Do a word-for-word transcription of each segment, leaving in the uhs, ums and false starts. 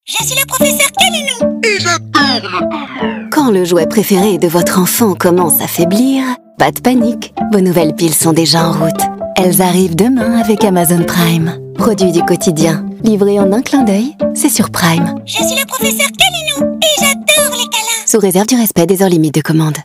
Je suis le professeur Calinou. Et je... Quand le jouet préféré de votre enfant commence à faiblir, pas de panique, vos nouvelles piles sont déjà en route. Elles arrivent demain avec Amazon Prime. Produit du quotidien, livré en un clin d'œil, c'est sur Prime. Je suis le professeur Calinou et j'adore les câlins. Sous réserve du respect des heures limites de commande.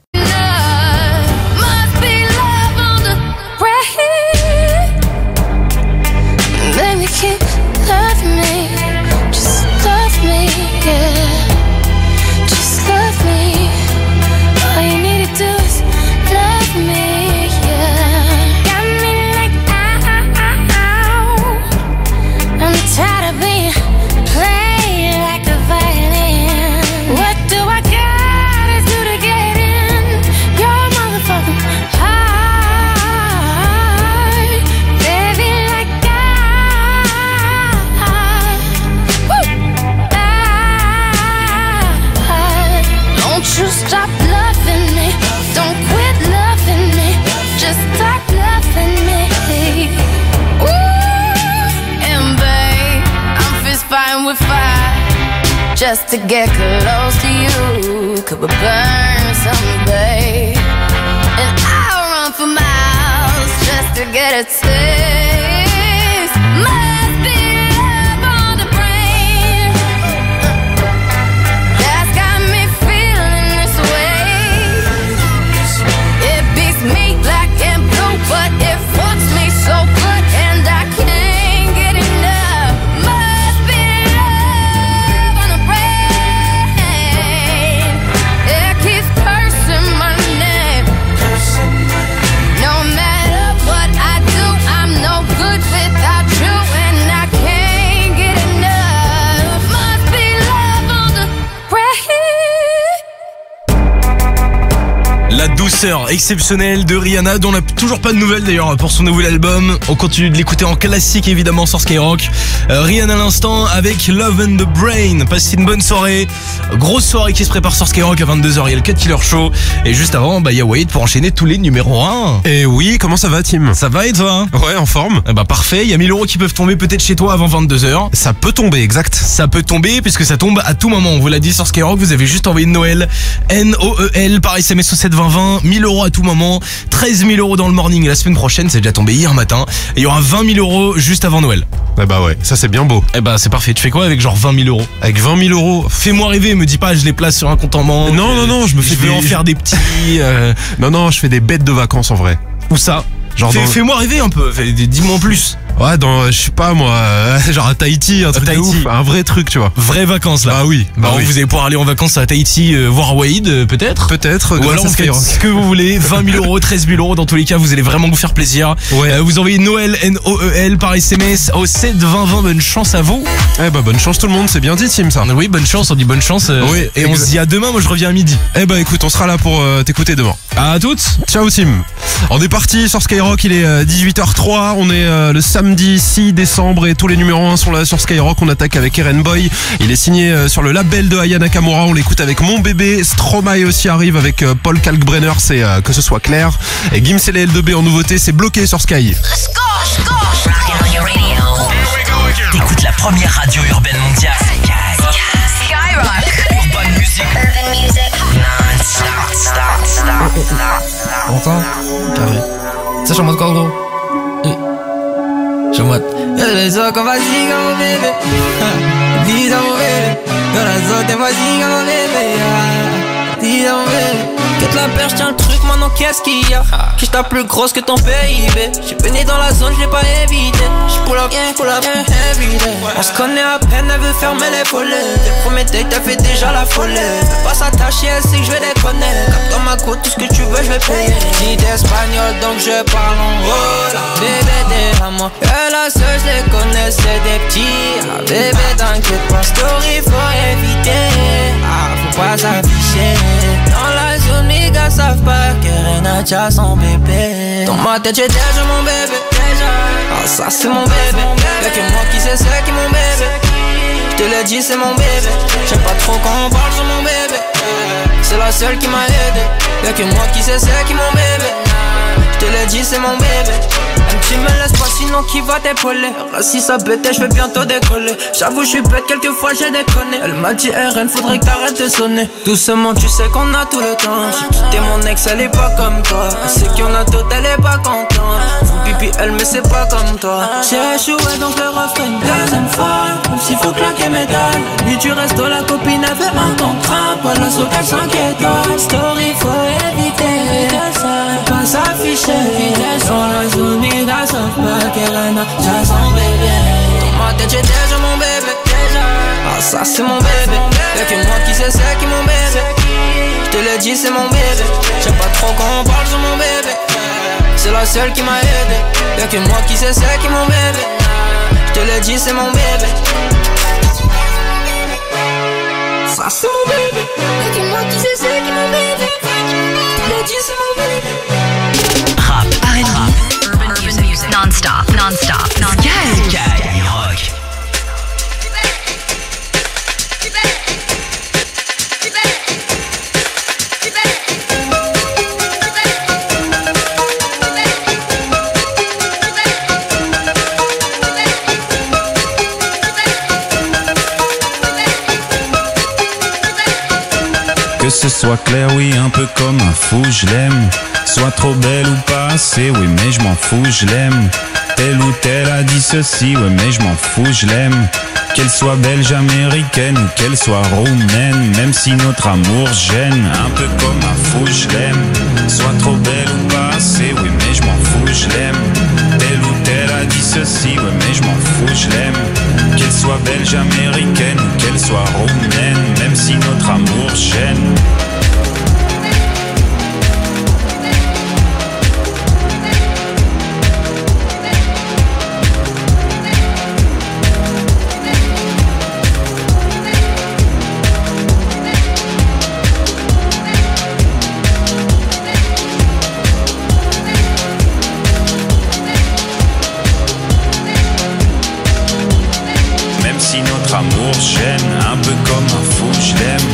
Just to get close to you, could we burn someday? And I'll run for miles just to get a taste. Must be love on the brain that's got me feeling this way. It beats me black and blue, but it fucks me so good, and I can't get enough. Must be love on the brain. It keeps cursing my name. No matter what I do, I'm no good without you, and I can't get enough. Must be love on the brain. La douceur exceptionnelle de Rihanna, dont on n'a toujours pas de nouvelles d'ailleurs pour son nouvel album. On continue de l'écouter en classique évidemment sur Skyrock. euh, Rihanna à l'instant avec Love and the Brain. Passez une bonne soirée. Grosse soirée qui se prépare sur Skyrock à vingt-deux heures. Il y a le Cut Killer Show. Et juste avant, bah, il y a Wade pour enchaîner tous les numéros un. Et oui, comment ça va, Tim? Ça va et toi? Ouais, en forme. Eh bah parfait, il y a mille euros qui peuvent tomber peut-être chez toi avant vingt-deux heures. Ça peut tomber, exact. Ça peut tomber puisque ça tombe à tout moment. On vous l'a dit sur Skyrock, vous avez juste envoyé de Noël N O E L par S M S au sept vingt vingt. mille euros à tout moment, treize mille euros dans le morning. La semaine prochaine, c'est déjà tombé hier matin. Et il y aura vingt mille euros juste avant Noël. Eh bah ouais, ça c'est bien beau. Eh bah c'est parfait, tu fais quoi avec genre vingt mille euros? Avec vingt mille euros. Fais-moi rêver, me dis pas je les place sur un compte en banque. Non, non, non, je me fais Je vais des- en faire des petits. euh, Non, non, je fais des bêtes de vacances en vrai. Où ça? Genre Fais- dans- Fais-moi rêver un peu, fais- dis-moi en plus. Ouais, dans, je sais pas moi, euh, genre à Tahiti, un truc de Tahiti. ouf, un vrai truc, tu vois. Vraies vacances là. Bah oui, bah Bah, oui. Vous allez pouvoir aller en vacances à Tahiti, euh, voir Wade euh, peut-être. Peut-être, Ou grâce alors à vous faites Skyrock. ce que vous voulez, vingt mille euros, treize mille euros, dans tous les cas vous allez vraiment vous faire plaisir. Ouais. Euh, vous envoyez Noël N O E L par S M S au sept vingt vingt, bonne chance à vous. Eh bah bonne chance tout le monde, c'est bien dit, Tim, ça. Oui, bonne chance, on dit bonne chance. euh, Oui, et on exa- se dit à demain, moi je reviens à midi. Eh bah écoute, on sera là pour euh, t'écouter demain. À toutes. Ciao Tim. On est parti sur Skyrock, il est euh, dix-huit heures trois, on est euh, le samedi six décembre et tous les numéros un sont là sur Skyrock. On attaque avec Eren Boy, il est signé euh, sur le label de Aya Nakamura, on l'écoute avec Mon Bébé. Stromae aussi arrive avec euh, Paul Kalkbrenner, c'est euh, Que ce soit clair. Et Gims et les L deux B en nouveauté, c'est Bloqué sur Sky. T'écoutes la première radio urbaine mondiale. Skyrock. Urban Music. Urban music. Non-stop, stop, stop, stop. Longtemps? Carré. Ça, je suis en mode quoi, gros? Oui. Je suis en mode. Elle est comme vas-y, comme bébé. Dis à mon bébé. Dans la zone, t'es vas-y, comme bébé. Dis à mon bébé. Quête la perche, tiens le truc, maintenant qu'est-ce qu'il y a? Quiche ta plus grosse que ton P I B. J'suis baigné dans la zone, j'l'ai pas évité. J'pull up, yeah, pull up, yeah, everyday. On se connaît à peine, elle veut fermer les volets. Tes premiers dates, elle fait déjà la folie. Veut pas s'attacher, elle sait que j'vais déconner. Cap dans ma côte, tout ce que tu veux, j'vais payer. Dis d'espagnol, donc je parle en hola. Bébé, t'es à moi. Et la seule, j'les connais, c'est des petits. Ah, bébé, t'inquiète pas, story, faut éviter. Ah, faut pas s'afficher. Dans la zone, mes gars savent pas que Reina a son bébé. Dans ma tête, j'ai déjà mon bébé. Ah, ça, c'est mon bébé. Y'a que moi qui sais c'est qui mon bébé. J'te l'ai dit, c'est mon bébé. J'aime pas trop quand on parle sur mon bébé. C'est la seule qui m'a aidé. Y'a que moi qui sais c'est qui mon bébé. Je te l'ai dit, c'est mon bébé. Même tu me laisses pas, sinon qui va t'épauler? Si ça pète, je vais bientôt décoller. J'avoue, je suis bête, quelquefois j'ai déconné. Elle m'a dit R N, faudrait que t'arrêtes de sonner. Doucement, tu sais qu'on a tout le temps. J'ai quitté mon ex, elle est pas comme toi. Elle sait qu'il y en a d'autres, elle est pas contente. Faut pipi, elle, mais c'est pas comme toi. J'ai échoué, donc je le referai une deuxième fois. Même s'il faut claquer mes dalles. Lui, tu restes, la copine avait un contrat. Pas la sauce, elle s'inquiète. Story, faut éviter ça. Pas s'afficher. Dans la zone, il a sa pas qu'elle a déjà son bébé. Dans ma tête, j'ai déjà mon bébé. Ah, ça, c'est mon bébé. Y'a que moi qui sais, c'est qui mon bébé. Je te l'ai dit, c'est mon bébé. J'aime pas trop quand on parle sur mon bébé. C'est la seule qui m'a aidé. Y'a que moi qui sais, c'est qui mon bébé. Je te l'ai dit, c'est mon bébé. Ça, c'est mon bébé. Y'a que moi qui sais, c'est qui mon bébé. Je te l'ai dit, c'est mon bébé. Rap, R and B, urban, urban music, non-stop, non-stop, non-stop. Skyrock. Que ce soit clair, oui, un peu comme un fou, je l'aime. Soit trop belle ou pas assez, oui, mais je m'en fous, je l'aime. Telle ou telle a dit ceci, ouais, mais je m'en fous, je l'aime. Qu'elle soit belge, américaine ou qu'elle soit roumaine, même si notre amour gêne, un peu comme un fou, je l'aime. Soit trop belle ou pas assez, oui, mais je m'en fous, je l'aime. Telle ou telle a dit ceci, ouais, mais je m'en fous, je l'aime. Qu'elle soit belge, américaine ou qu'elle soit roumaine, même si notre amour gêne. Amour gêne, un peu comme un fou, je l'aime.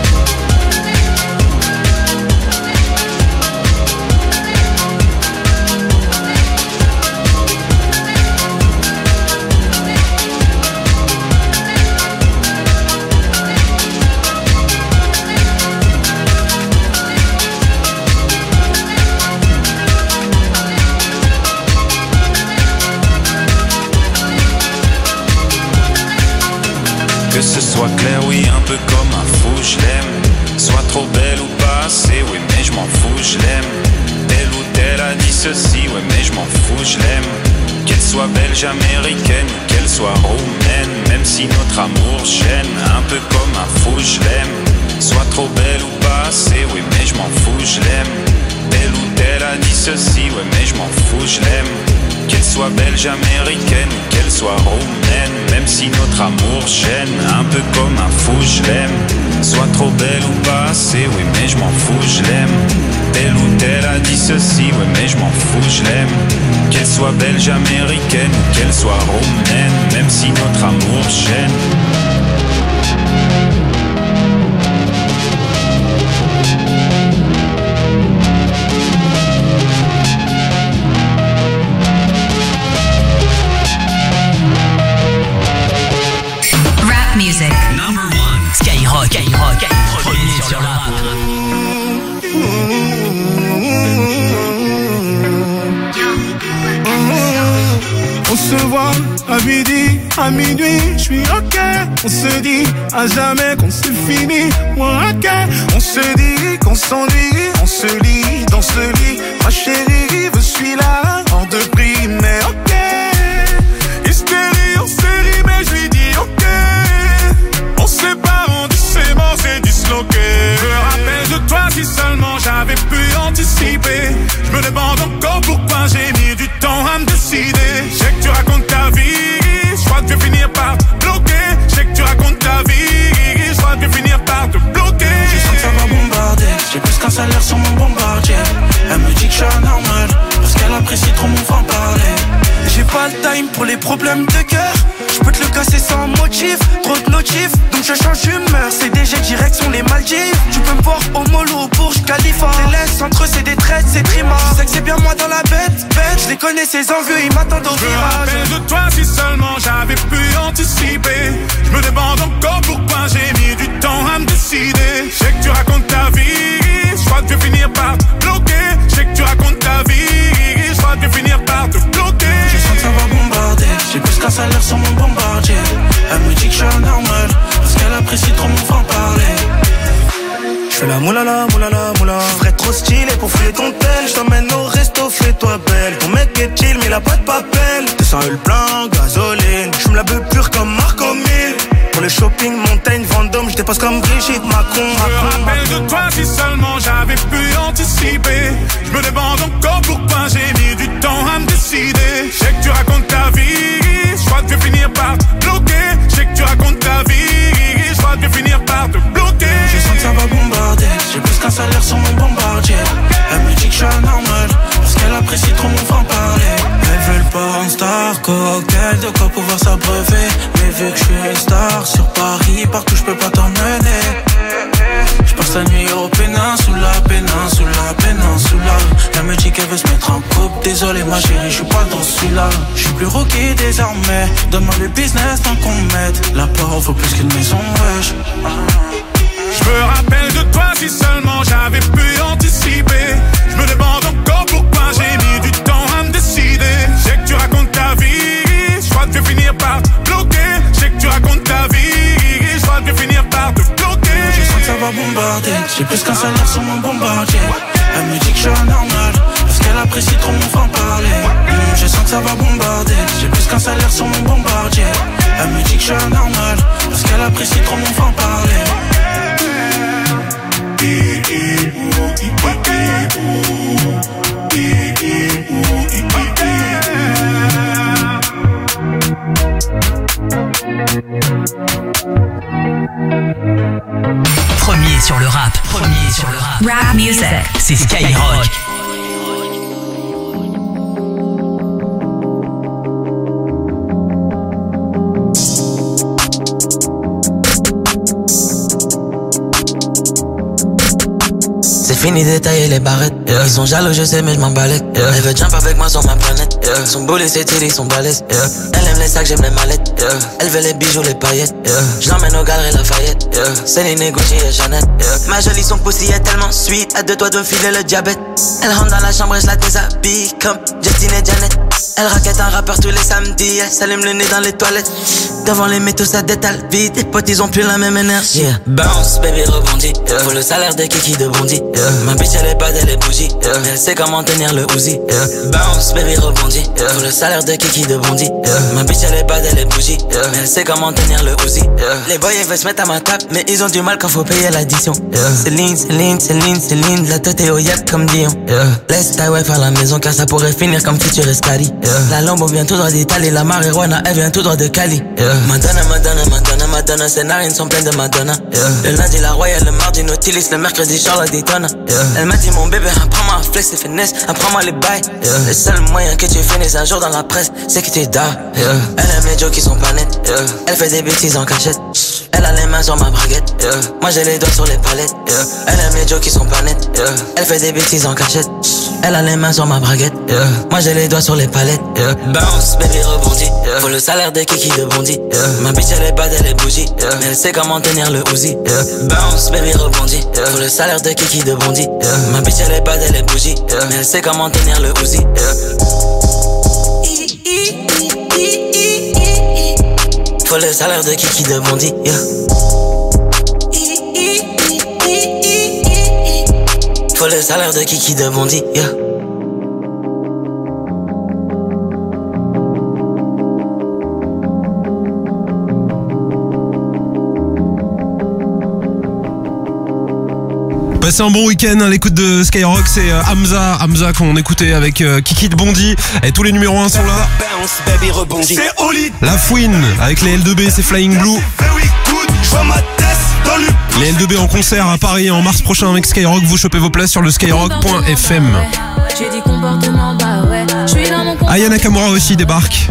Que ce soit clair, oui, un peu comme un fou, je l'aime. Soit trop belle ou pas assez, oui, mais je m'en fous, je l'aime. Telle ou telle a dit ceci, ouais, mais je m'en fous, je l'aime. Qu'elle soit belge, américaine ou qu'elle soit roumaine, même si notre amour gêne, un peu comme un fou, je l'aime. Soit trop belle ou pas assez, oui, mais je m'en fous, je l'aime. Telle ou telle a dit ceci, ouais, mais je m'en fous, je l'aime. Qu'elle soit belge, américaine ou qu'elle soit roumaine, même si notre amour gêne, un peu comme un fou, je l'aime. Soit trop belle ou pas assez, oui, mais je m'en fous, je l'aime. Telle ou telle a dit ceci, ouais, mais je m'en fous, je l'aime. Qu'elle soit belge, américaine ou qu'elle soit roumaine, même si notre amour gêne. Music. Number one. Skyrock. Skyrock. Premier sur la rap. On se voit à midi, à minuit, je suis ok. On se dit à jamais qu'on c'est fini, moi ok. On se dit qu'on s'ennuie, on se lit dans ce lit. Ma chérie, je suis là, hors de prix, mais ok. Hystérie en série, mais je lui dis ok. On se sépare, on dit c'est bon, c'est disloqué. Je me rappelle de toi si seulement j'avais pu anticiper. Je me demande encore pourquoi j'ai mis du temps à me décider. Je sais que tu racontes ta vie, je crois que je vais finir par te bloquer. Je sais que tu racontes ta vie, je crois que je vais finir par te bloquer. Je sens que ça va bombarder, j'ai plus qu'un salaire sur mon bombardier. Elle me dit que je suis anormal, parce qu'elle apprécie trop mon franc-parler. J'ai pas le time pour les problèmes de cœur. Je peux te le casser sans motif, trop de notifs, donc je change d'humeur. C'est déjà direct direction les Maldives. Tu peux me voir au mollo, au Burj Khalifa. Les laisse entre eux c'est des traites, c'est trima. Je sais que c'est bien moi dans la bête, bête. Je les connais ces envieux, ils m'attendent au Je me virage. rappelle de toi si seulement j'avais pu anticiper. Je me demande encore pourquoi j'ai mis du temps à me décider. Je sais que tu racontes ta vie, je crois que tu vas finir par te bloquer. Je sais que tu racontes ta vie, je crois que tu vas finir par te bloquer. Je sens que ça va bombarder, j'ai plus qu'un salaire sur mon bombardier. Elle me dit que je suis anormal, parce qu'elle apprécie trop mon franc-parler. Je fais la moulala, moulala, moula. Je ferais trop stylé pour fouiller ton tel. Je t'emmène au resto, fais-toi belle. Ton mec est chill, mais il a pas de papel. deux cents le plein, gasoline. Je me la veux pure comme Marco mille. Pour le shopping, montagne, Vendôme, je dépasse comme Brigitte Macron. Je me rappelle de toi si seulement j'avais pu anticiper. Je me demande encore pourquoi j'ai mis du temps à me décider. Je sais que tu racontes ta vie, je crois que tu vas finir par te bloquer. Je sais que tu racontes ta vie, je crois que tu vas finir par te bloquer. Je sens que ça va bombarder, j'ai plus qu'un salaire sur mon bombardier. Elle me dit que je suis anormal, parce qu'elle apprécie trop mon franc-parler. Elle veut le porn star, cocktail, de quoi pouvoir s'abreuver. Mais vu que je suis une star, sur Paris, partout je peux pas t'emmener. Je passe la nuit au péninsula, péninsula, péninsula. Elle me dit qu'elle veut se mettre en couple. Désolé ma chérie, je suis pas dans celui-là. Je suis plus rookie désormais. Donne-moi le business tant qu'on m'aide. La porte vaut plus qu'une maison, wesh. Je me rappelle de toi si seulement j'avais pu anticiper. Je me demande encore pourquoi j'ai mis du temps à me décider. Je sais que tu racontes ta vie, je crois que tu vas finir par te bloquer. Je sais que tu racontes ta vie, je crois que tu vas finir par te bloquer. Je sens que ça va bombarder, j'ai plus qu'un salaire sur mon bombardier. Elle me dit que je suis anormal, parce qu'elle apprécie trop mon franc-parler. mmh, Je sens que ça va bombarder, j'ai plus qu'un salaire sur mon bombardier. Elle me dit que je suis anormal, parce qu'elle apprécie trop mon franc-parler. Premier sur le rap. Premier sur le rap. Rap music. C'est Skyrock. Fini détailler les barrettes, yeah. Ils sont jaloux je sais mais je m'en balèque, yeah. Elle veut jump avec moi sur ma planète, yeah. Son boulet c'est tiré, son balèze, yeah. Elle aime les sacs, j'aime les mallettes, yeah. Elle veut les bijoux, les paillettes, yeah. Je l'emmène au galeries Lafayette, yeah. Céline, Gucci et Chanel, yeah. Ma jolie son pussy est tellement sweet, à deux doigts de me filer le diabète. Elle rentre dans la chambre et je la déshabille comme Justine et Janet. Elle raquette un rappeur tous les samedis, elle s'allume le nez dans les toilettes. Devant les métaux ça détale vite, les potes ils ont plus la même énergie, yeah. Bounce, baby rebondit, yeah. Faut le salaire de Kiki de Bondy, yeah. Ma bitch elle est bad, elle est bougie, yeah. Mais elle sait comment tenir le Uzi, yeah. Bounce, baby rebondit, yeah. Faut le salaire de Kiki de Bondy, yeah. Ma bitch elle est bad, elle est bougie, yeah. Mais elle sait comment tenir le Uzi, yeah. Les boys ils veulent se mettre à ma table, mais ils ont du mal quand faut payer l'addition, yeah. Céline, Céline, Céline, Céline, la tête est au yep comme Dion, yeah. Laisse ta wife à la maison car ça pourrait finir comme Future Escali, yeah. La Lambo vient tout droit d'Italie, la marijuana elle vient tout droit de Cali, yeah. Madonna, Madonna, Madonna, Madonna, ses narines sont pleines de Madonna, yeah. Le lundi la Royale, le mardi Nautilus, le mercredi Charlotte Daytona, yeah. Elle m'a dit mon bébé, apprends-moi à flex et finesse, apprends-moi les bails, yeah. Le seul moyen que tu finisses un jour dans la presse, c'est que tu dors, yeah. Elle aime les jokes qui sont pas nets, yeah. Elle fait des bêtises en cachette, elle a les mains sur ma braguette, yeah. Moi j'ai les doigts sur les palettes, yeah. Elle aime les jokes qui sont pas nets, yeah. Elle fait des bêtises en cachette, elle a les mains sur ma braguette, yeah. Moi j'ai les doigts sur les palettes, yeah. Bounce, baby rebondit, yeah. Faut le salaire de Kiki de Bondy, yeah. Ma bitch elle est bad, elle est bougie, yeah. Mais elle sait comment tenir le Uzi, yeah. Bounce, baby rebondit, yeah. Faut le salaire de Kiki de Bondy, yeah. Ma bitch elle est bad, elle est bougie, yeah. Mais elle sait comment tenir le Uzi, yeah. Faut le salaire de Kiki de Bondy, yeah. Faut le salaire de Kiki de Bondy, yeah. Passez un bon week-end à l'écoute de Skyrock, c'est euh, Hamza, Hamza qu'on écoutait avec euh, Kiki de Bondy, et tous les numéros un sont là. C'est Oli. La Fouine avec les L deux B, c'est Flying Blue. Les L deux B en concert à Paris en mars prochain avec Skyrock, vous chopez vos places sur le skyrock point f m. Aya Nakamura aussi débarque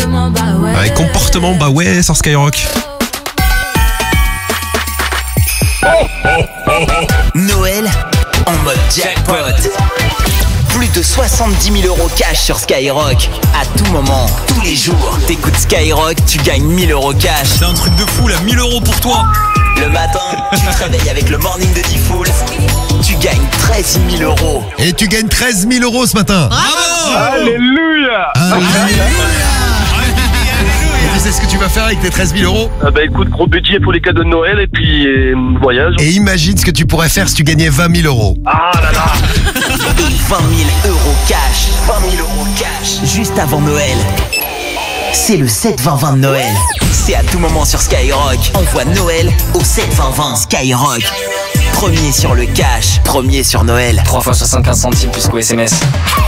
avec comportement bah ouais sur Skyrock. Noël en mode jackpot. Plus de soixante-dix mille euros cash sur Skyrock. À tout moment, tous les jours, t'écoutes Skyrock, tu gagnes mille euros cash. C'est un truc de fou là, mille euros pour toi. Le matin, tu te réveilles avec le morning de Diffoul. Tu gagnes treize mille euros. Et tu gagnes treize mille euros ce matin. Bravo. Alléluia. Alléluia. Et tu sais ce que tu vas faire avec tes treize mille euros? Ah bah écoute, gros budget pour les cadeaux de Noël et puis euh, voyage. Et imagine ce que tu pourrais faire si tu gagnais vingt mille euros. Ah là là. Et vingt mille euros cash. vingt mille euros cash. Juste avant Noël. C'est le sept vingt vingt de Noël. C'est à tout moment sur Skyrock. Envoie Noël au sept vingt vingt. Skyrock. Premier sur le cash. Premier sur Noël. trois fois soixante-quinze centimes plus qu'au S M S.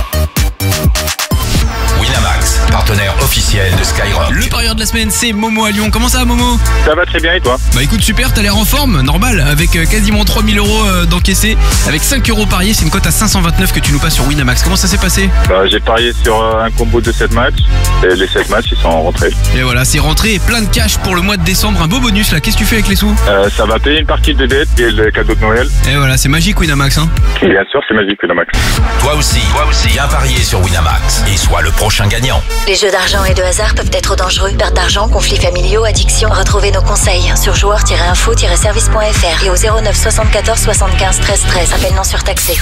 Winamax, partenaire officiel de Skyrock. Le parieur de la semaine, c'est Momo à Lyon. Comment ça va, Momo? Ça va très bien et toi? Bah écoute, super, t'as l'air en forme, normal, avec euh, quasiment trois mille euros euh, d'encaissés, avec cinq euros pariés, c'est une cote à cinq cent vingt-neuf que tu nous passes sur Winamax. Comment ça s'est passé? Bah, j'ai parié sur euh, un combo de sept matchs et les sept matchs ils sont rentrés. Et voilà, c'est rentré et plein de cash pour le mois de décembre, un beau bonus là. Qu'est-ce que tu fais avec les sous? Euh, ça va payer une partie des dettes et le cadeau de Noël. Et voilà, c'est magique Winamax, hein. Bien sûr, c'est magique Winamax. Toi aussi, toi aussi, viens parier sur Winamax et sois le prochain gagnant. Les jeux d'argent et de hasard peuvent être dangereux. Perte d'argent, conflits familiaux, addiction. Retrouvez nos conseils sur joueurs tiret info tiret service point f r et au zéro neuf soixante-quatorze soixante-quinze treize treize. Appel non surtaxé.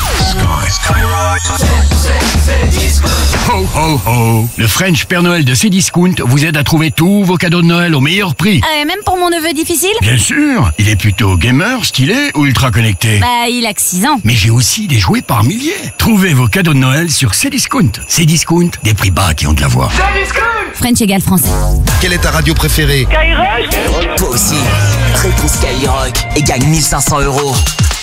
Ho ho ho! Le French Père Noël de Cdiscount vous aide à trouver tous vos cadeaux de Noël au meilleur prix. Euh, même pour mon neveu difficile? Bien sûr! Il est plutôt gamer, stylé ou ultra connecté? Bah, il a que six ans. Mais j'ai aussi des jouets par milliers. Trouvez vos cadeaux de Noël sur Cdiscount. Cdiscount, des prix bas qui ont de la voix. French égale français. Quelle est ta radio préférée? Skyrock. Toi aussi, réponds Skyrock et gagne mille cinq cents euros.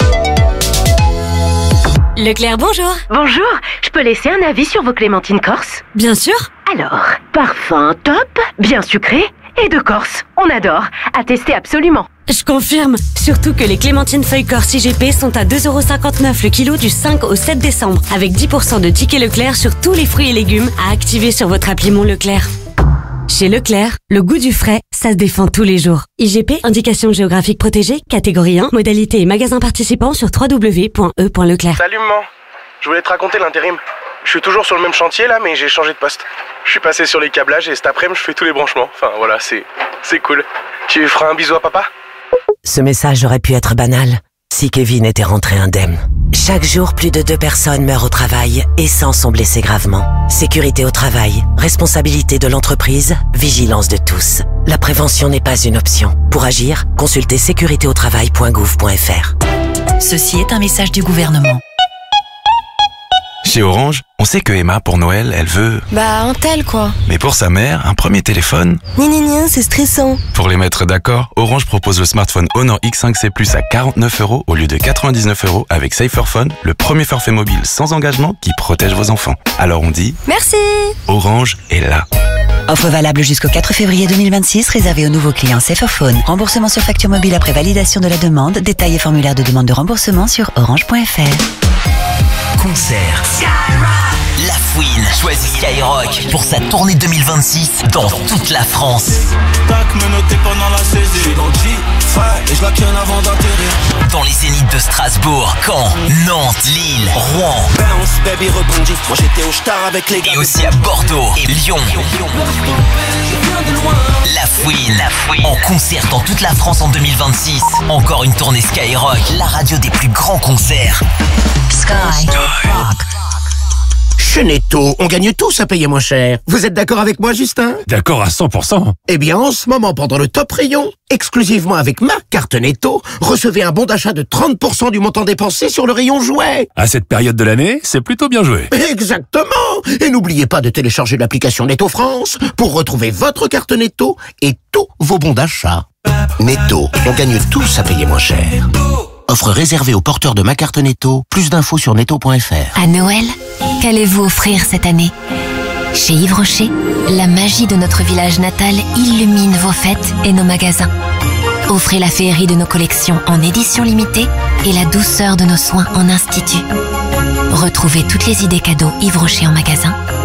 Leclerc, bonjour. Bonjour, je peux laisser un avis sur vos clémentines corse? Bien sûr. Alors, parfum top, bien sucré et de Corse. On adore. À tester absolument. Je confirme. Surtout que les clémentines feuilles corse I G P sont à deux euros cinquante-neuf le kilo du cinq au sept décembre. Avec dix pour cent de tickets Leclerc sur tous les fruits et légumes à activer sur votre appli Mon Leclerc. Chez Leclerc, le goût du frais, ça se défend tous les jours. I G P, indication géographique protégée, catégorie un, modalité et magasin participant sur w w w point e point leclerc. Salut maman, je voulais te raconter l'intérim. Je suis toujours sur le même chantier là, mais j'ai changé de poste. Je suis passé sur les câblages et cet après-midi je fais tous les branchements. Enfin voilà, c'est c'est cool. Tu feras un bisou à papa? Ce message aurait pu être banal si Kevin était rentré indemne. Chaque jour, plus de deux personnes meurent au travail et cent sont blessées gravement. Sécurité au travail, responsabilité de l'entreprise, vigilance de tous. La prévention n'est pas une option. Pour agir, consultez sécurité au travail point gouv point f r. Ceci est un message du gouvernement. Chez Orange, on sait que Emma, pour Noël, elle veut... Bah, un tel, quoi. Mais pour sa mère, un premier téléphone... Ni ni ni, c'est stressant. Pour les mettre d'accord, Orange propose le smartphone Honor X cinq C Plus à quarante-neuf euros au lieu de quatre-vingt-dix-neuf euros avec Saferphone, le premier forfait mobile sans engagement qui protège vos enfants. Alors on dit... Merci. Orange est là. Offre valable jusqu'au quatre février deux mille vingt-six, réservée aux nouveaux clients Saferphone. Remboursement sur facture mobile après validation de la demande. Détails et formulaire de demande de remboursement sur orange point f r. Concert. La Fouine choisit Skyrock pour sa tournée deux mille vingt-six dans toute la France. Dans les zéniths de Strasbourg, Caen, Nantes, Lille, Rouen. Et aussi à Bordeaux et Lyon. La Fouine, la Fouine, en concert dans toute la France en deux mille vingt-six. Encore une tournée Skyrock, la radio des plus grands concerts. Sky Rock. Chez Netto, on gagne tous à payer moins cher. Vous êtes d'accord avec moi, Justin? D'accord à cent pour cent. Eh bien, en ce moment, pendant le top rayon, exclusivement avec ma carte Netto, recevez un bon d'achat de trente pour cent du montant dépensé sur le rayon jouets. À cette période de l'année, c'est plutôt bien joué. Exactement. Et n'oubliez pas de télécharger l'application Netto France pour retrouver votre carte Netto et tous vos bons d'achat. Netto, on gagne tous à payer moins cher. Offre réservée aux porteurs de ma carte Netto. Plus d'infos sur netto point f r. À Noël, qu'allez-vous offrir cette année? Chez Yves Rocher, la magie de notre village natal illumine vos fêtes et nos magasins. Offrez la féerie de nos collections en édition limitée et la douceur de nos soins en institut. Retrouvez toutes les idées cadeaux Yves Rocher en magasin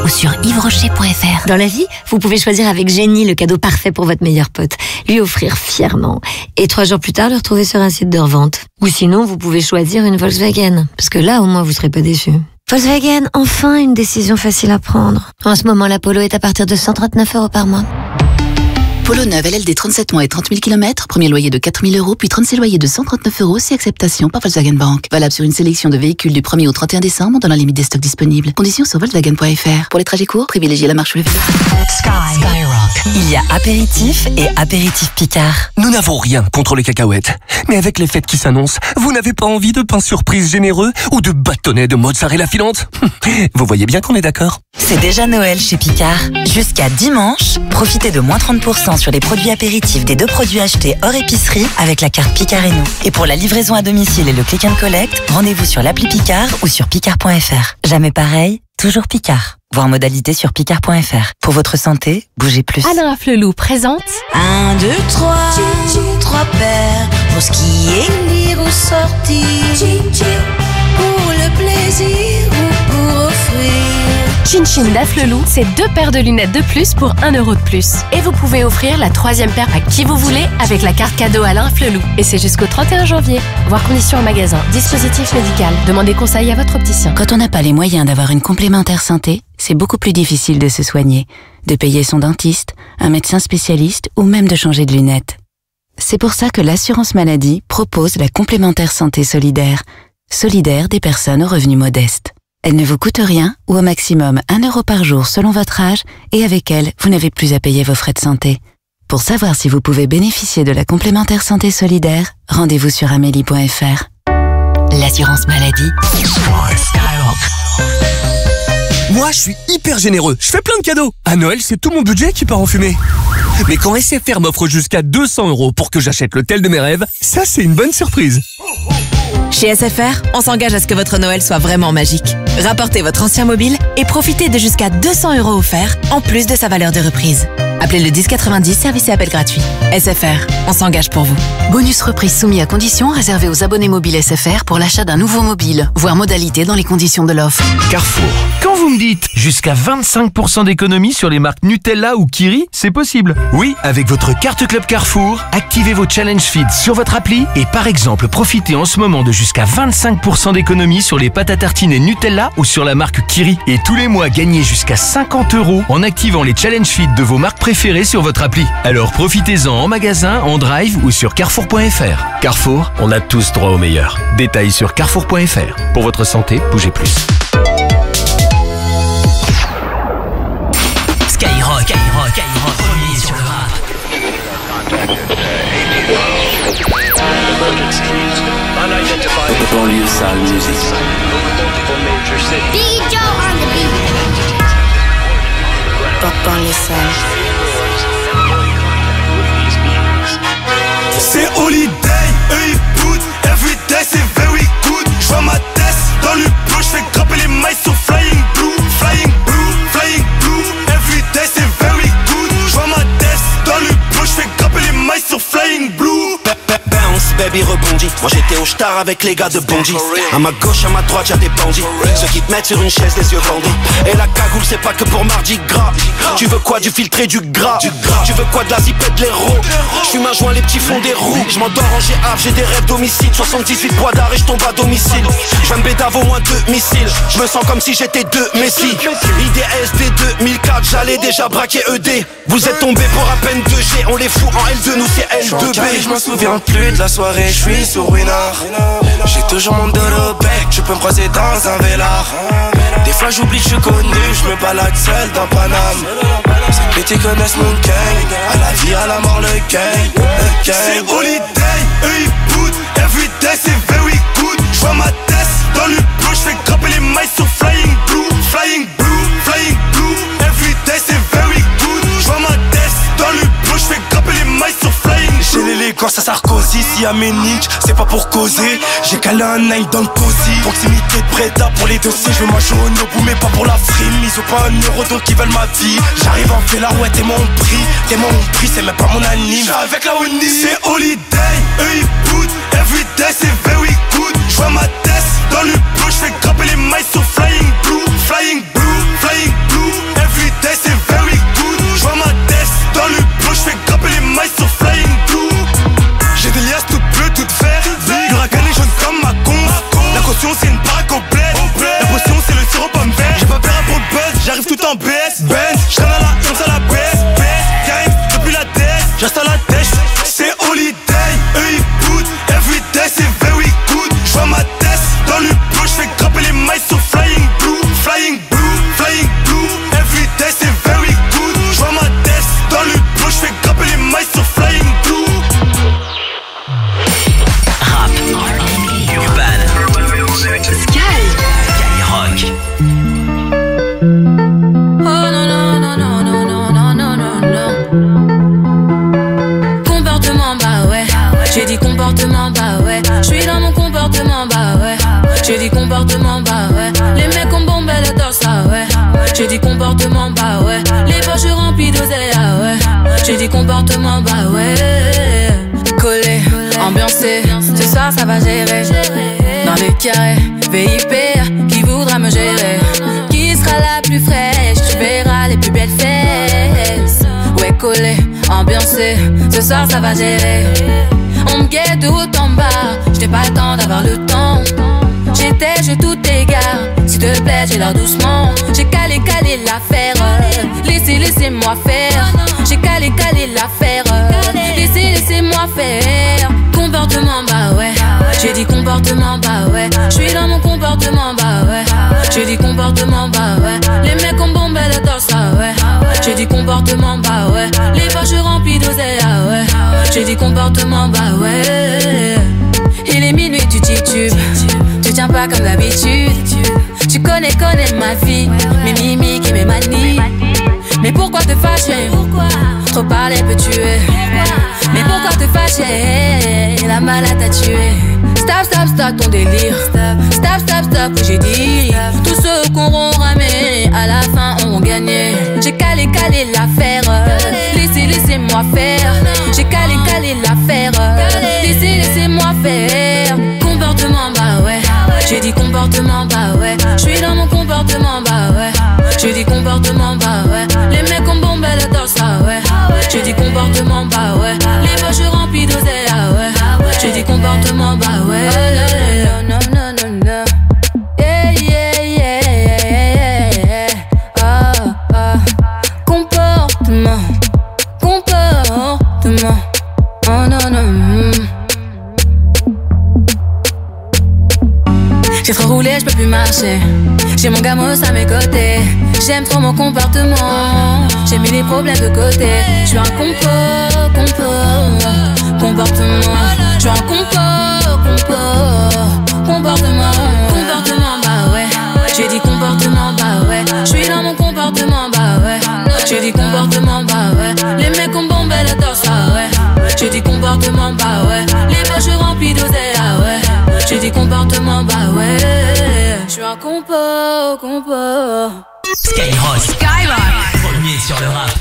ou sur yves rocher point f r. Dans la vie, vous pouvez choisir avec génie le cadeau parfait pour votre meilleur pote, lui offrir fièrement, et trois jours plus tard le retrouver sur un site de revente. Ou sinon, vous pouvez choisir une Volkswagen, parce que là, au moins, vous serez pas déçus. Volkswagen, enfin une décision facile à prendre. En ce moment, la Polo est à partir de cent trente-neuf euros par mois. Polo neuve L L D trente-sept mois et trente mille kilomètres, premier loyer de quatre mille euros, puis trente-six loyers de cent trente-neuf euros si acceptation par Volkswagen Bank. Valable sur une sélection de véhicules du premier au trente et un décembre dans la limite des stocks disponibles. Conditions sur volkswagen point f r. Pour les trajets courts, privilégiez la marche ou le vélo. Skyrock. Il y a apéritif et apéritif Picard. Nous n'avons rien contre les cacahuètes. Mais avec les fêtes qui s'annoncent, vous n'avez pas envie de pain surprise généreux ou de bâtonnets de mozzarella filante? Vous voyez bien qu'on est d'accord. C'est déjà Noël chez Picard. Jusqu'à dimanche, profitez de moins trente pour cent sur les produits apéritifs des deux produits achetés hors épicerie avec la carte Picard et nous. Et pour la livraison à domicile et le click and collect, rendez-vous sur l'appli Picard ou sur picard point f r. Jamais pareil, toujours Picard. Voir modalité sur picard point f r. Pour votre santé, bougez plus. Alain Flelou présente un, deux, trois, trois paires pour skier, lire ou sortir, pour le plaisir ou pour offrir. Chin Chin d'Afflelou, c'est deux paires de lunettes de plus pour un euro de plus. Et vous pouvez offrir la troisième paire à qui vous voulez avec la carte cadeau Alain Flelou. Et c'est jusqu'au trente et un janvier. Voir conditions en magasin. Dispositif médical. Demandez conseil à votre opticien. Quand on n'a pas les moyens d'avoir une complémentaire santé, c'est beaucoup plus difficile de se soigner, de payer son dentiste, un médecin spécialiste ou même de changer de lunettes. C'est pour ça que l'assurance maladie propose la complémentaire santé solidaire. Solidaire des personnes aux revenus modestes. Elle ne vous coûte rien ou au maximum un euro par jour selon votre âge et avec elle, vous n'avez plus à payer vos frais de santé. Pour savoir si vous pouvez bénéficier de la complémentaire santé solidaire, rendez-vous sur amélie point f r. L'assurance maladie. Moi, je suis hyper généreux. Je fais plein de cadeaux. À Noël, c'est tout mon budget qui part en fumée. Mais quand S F R m'offre jusqu'à deux cents euros pour que j'achète le tel de mes rêves, ça, c'est une bonne surprise. Chez S F R, on s'engage à ce que votre Noël soit vraiment magique. Rapportez votre ancien mobile et profitez de jusqu'à deux cents euros offerts, en plus de sa valeur de reprise. Appelez le dix quatre-vingt-dix, service et appel gratuit. S F R, on s'engage pour vous. Bonus reprise soumis à conditions réservé aux abonnés mobiles S F R pour l'achat d'un nouveau mobile. Voir modalité dans les conditions de l'offre. Carrefour. Quand vous me dites jusqu'à vingt-cinq pour cent d'économie sur les marques Nutella ou Kiri, c'est possible. Oui, avec votre carte Club Carrefour, activez vos challenge feeds sur votre appli et par exemple, profitez en ce moment de jusqu'à vingt-cinq pour cent d'économie sur les pâtes à tartiner Nutella ou sur la marque Kiri. Et tous les mois, gagnez jusqu'à cinquante euros en activant les challenge feeds de vos marques préférées sur votre appli. Alors profitez-en en magasin, en drive ou sur carrefour point f r. Carrefour, on a tous droit au meilleur. Détails sur carrefour point f r. Pour votre santé, bougez plus. Skyrock, Skyrock, Skyrock, premier sur le rap. Banlieue sale music. Big Joe on the beat. Banlieue sale. C'est holiday, eux ils boutent. Everyday c'est very good. J'vois ma tête dans le bleu, j'fais grimper les mailles sur flying blue. Flying blue, flying blue. Everyday c'est very good. J'vois ma tête dans le bleu, j'fais grimper les mailles sur flying blue. Bounce, baby rebondit. Moi j'étais au star avec les gars de Bondy. À ma gauche, à ma droite, y'a des bandits. Ceux qui te mettent sur une chaise, les yeux bandits. Et la cagoule, c'est pas que pour Mardi Gras. Tu veux quoi, du filtré, du gras. Tu veux quoi, de la zipette, de l'héros. J'fume un joint, les petits fonds des roues. J'm'endors en G A, j'ai des rêves d'homicide. soixante-dix-huit poids d'arrêt, et j'tombe à domicile. J'vais me bédave au moins deux missiles. J'me sens comme si j'étais deux Messi. I D S D deux mille quatre, j'allais déjà braquer E D. Vous êtes tombés pour à peine deux G. On les fout en L deux, nous c'est L deux B. J'me souviens plus de la soirée, j'suis sur Winard. J'ai toujours mon dos au bec, tu peux me croiser dans un vélard. Des fois j'oublie que je suis connu, j'me balade seul dans Paname. Ces petits connaissent mon gang, à la vie, à la mort, le gang, le gang. C'est holiday, eux ils boutent. Everyday c'est very good. J'vois ma tête dans le bleu, j'fais grimper les mailles sur flying blue. Flying blue, flying blue. Everyday c'est very good. J'vois ma tête dans le bleu, j'fais grimper les mailles sur flying blue. J'ai l'élégance à Sarkozy, si à Ménich, c'est pas pour causer. J'ai calé un nine dans le cosy. Proximité de Breda pour les dossiers, je veux ma jaune au bout mais pas pour la frime. Ils ont pas un euro donc ils veulent ma vie. J'arrive en fait là, ouais t'es mon prix. T'es mon prix, c'est même pas mon anime. J'suis avec la Oni. C'est holiday, eux ils boutent. Everyday c'est very good. J'vois ma tête dans le bleu, j'fais grimper les mailles sur flying blue. Flying blue, flying blue. J'ai dit comportement, bah ouais. Collé, ambiancé, ce soir ça va gérer. Dans le carré, V I P, qui voudra me gérer? Qui sera la plus fraîche? Tu verras les plus belles fesses. Ouais, collé, ambiancé, ce soir ça va gérer. On me guette tout en bas, j'n'ai pas le temps d'avoir le temps. J'étais, je tout égare, s'il te plaît, j'ai l'air doucement. J'ai calé, calé l'affaire, laissez, laissez-moi faire. J'ai calé, calé l'affaire, laissez, laissez-moi faire. Comportement, bah ouais. J'ai dit comportement, bah ouais. J'suis dans mon comportement, bah ouais. J'ai dit comportement, bah ouais. Les mecs ont bombé le torse, ah ouais. J'ai dit comportement, bah ouais. Les poches remplies d'oseille, ah ouais. J'ai dit comportement, bah ouais. Il est minuit, tu titubes. Tu tiens pas comme d'habitude. Tu connais, connais ma vie, mes mimiques et mes manies. Mais pourquoi te fâcher? Trop parler peut tuer. Mais pourquoi te fâcher? La malade t'a tué. Stop, stop, stop ton délire. Stop, stop, stop, oui j'ai dit. Tous ceux qu'on auront ramé, à la fin auront gagné. J'ai calé, calé l'affaire. Laissez, laissez-moi faire. J'ai calé, calé l'affaire. Laissez, laissez-moi faire. Comportement, bah ouais. J'ai dit comportement, bah ouais. J'suis dans mon comportement, bah ouais. J'ai dit comportement, bah ouais. Les mecs ont bombé le torse, ah ouais. J'ai dit comportement, bah ouais. Les poches remplies d'oseille, ah ouais. J'ai dit comportement, bah ouais. Non, non, non, non. Yeah, yeah, yeah, yeah. Ah, ah. Comportement, comportement. Oh non, non. J'ai trop roulé, je peux plus marcher. J'ai mon gamos à mes côtés. J'aime trop mon comportement. J'ai mis les problèmes de côté. Je suis un compo, compo, comportement. Je suis un compo, compo, comportement. Comportement, bah ouais. J'ai dit comportement, bah ouais. Je suis dans mon comportement, bah ouais. J'ai dit comportement, bah ouais. Les mecs ont bombé le torse, ah ouais. J'ai dit comportement, bah ouais. Les poches remplies d'oseille, ah ouais. J'ai dit comportement, bah ouais. Je suis un compo, compo. Skyrock, Skyrock, premier sur le rap.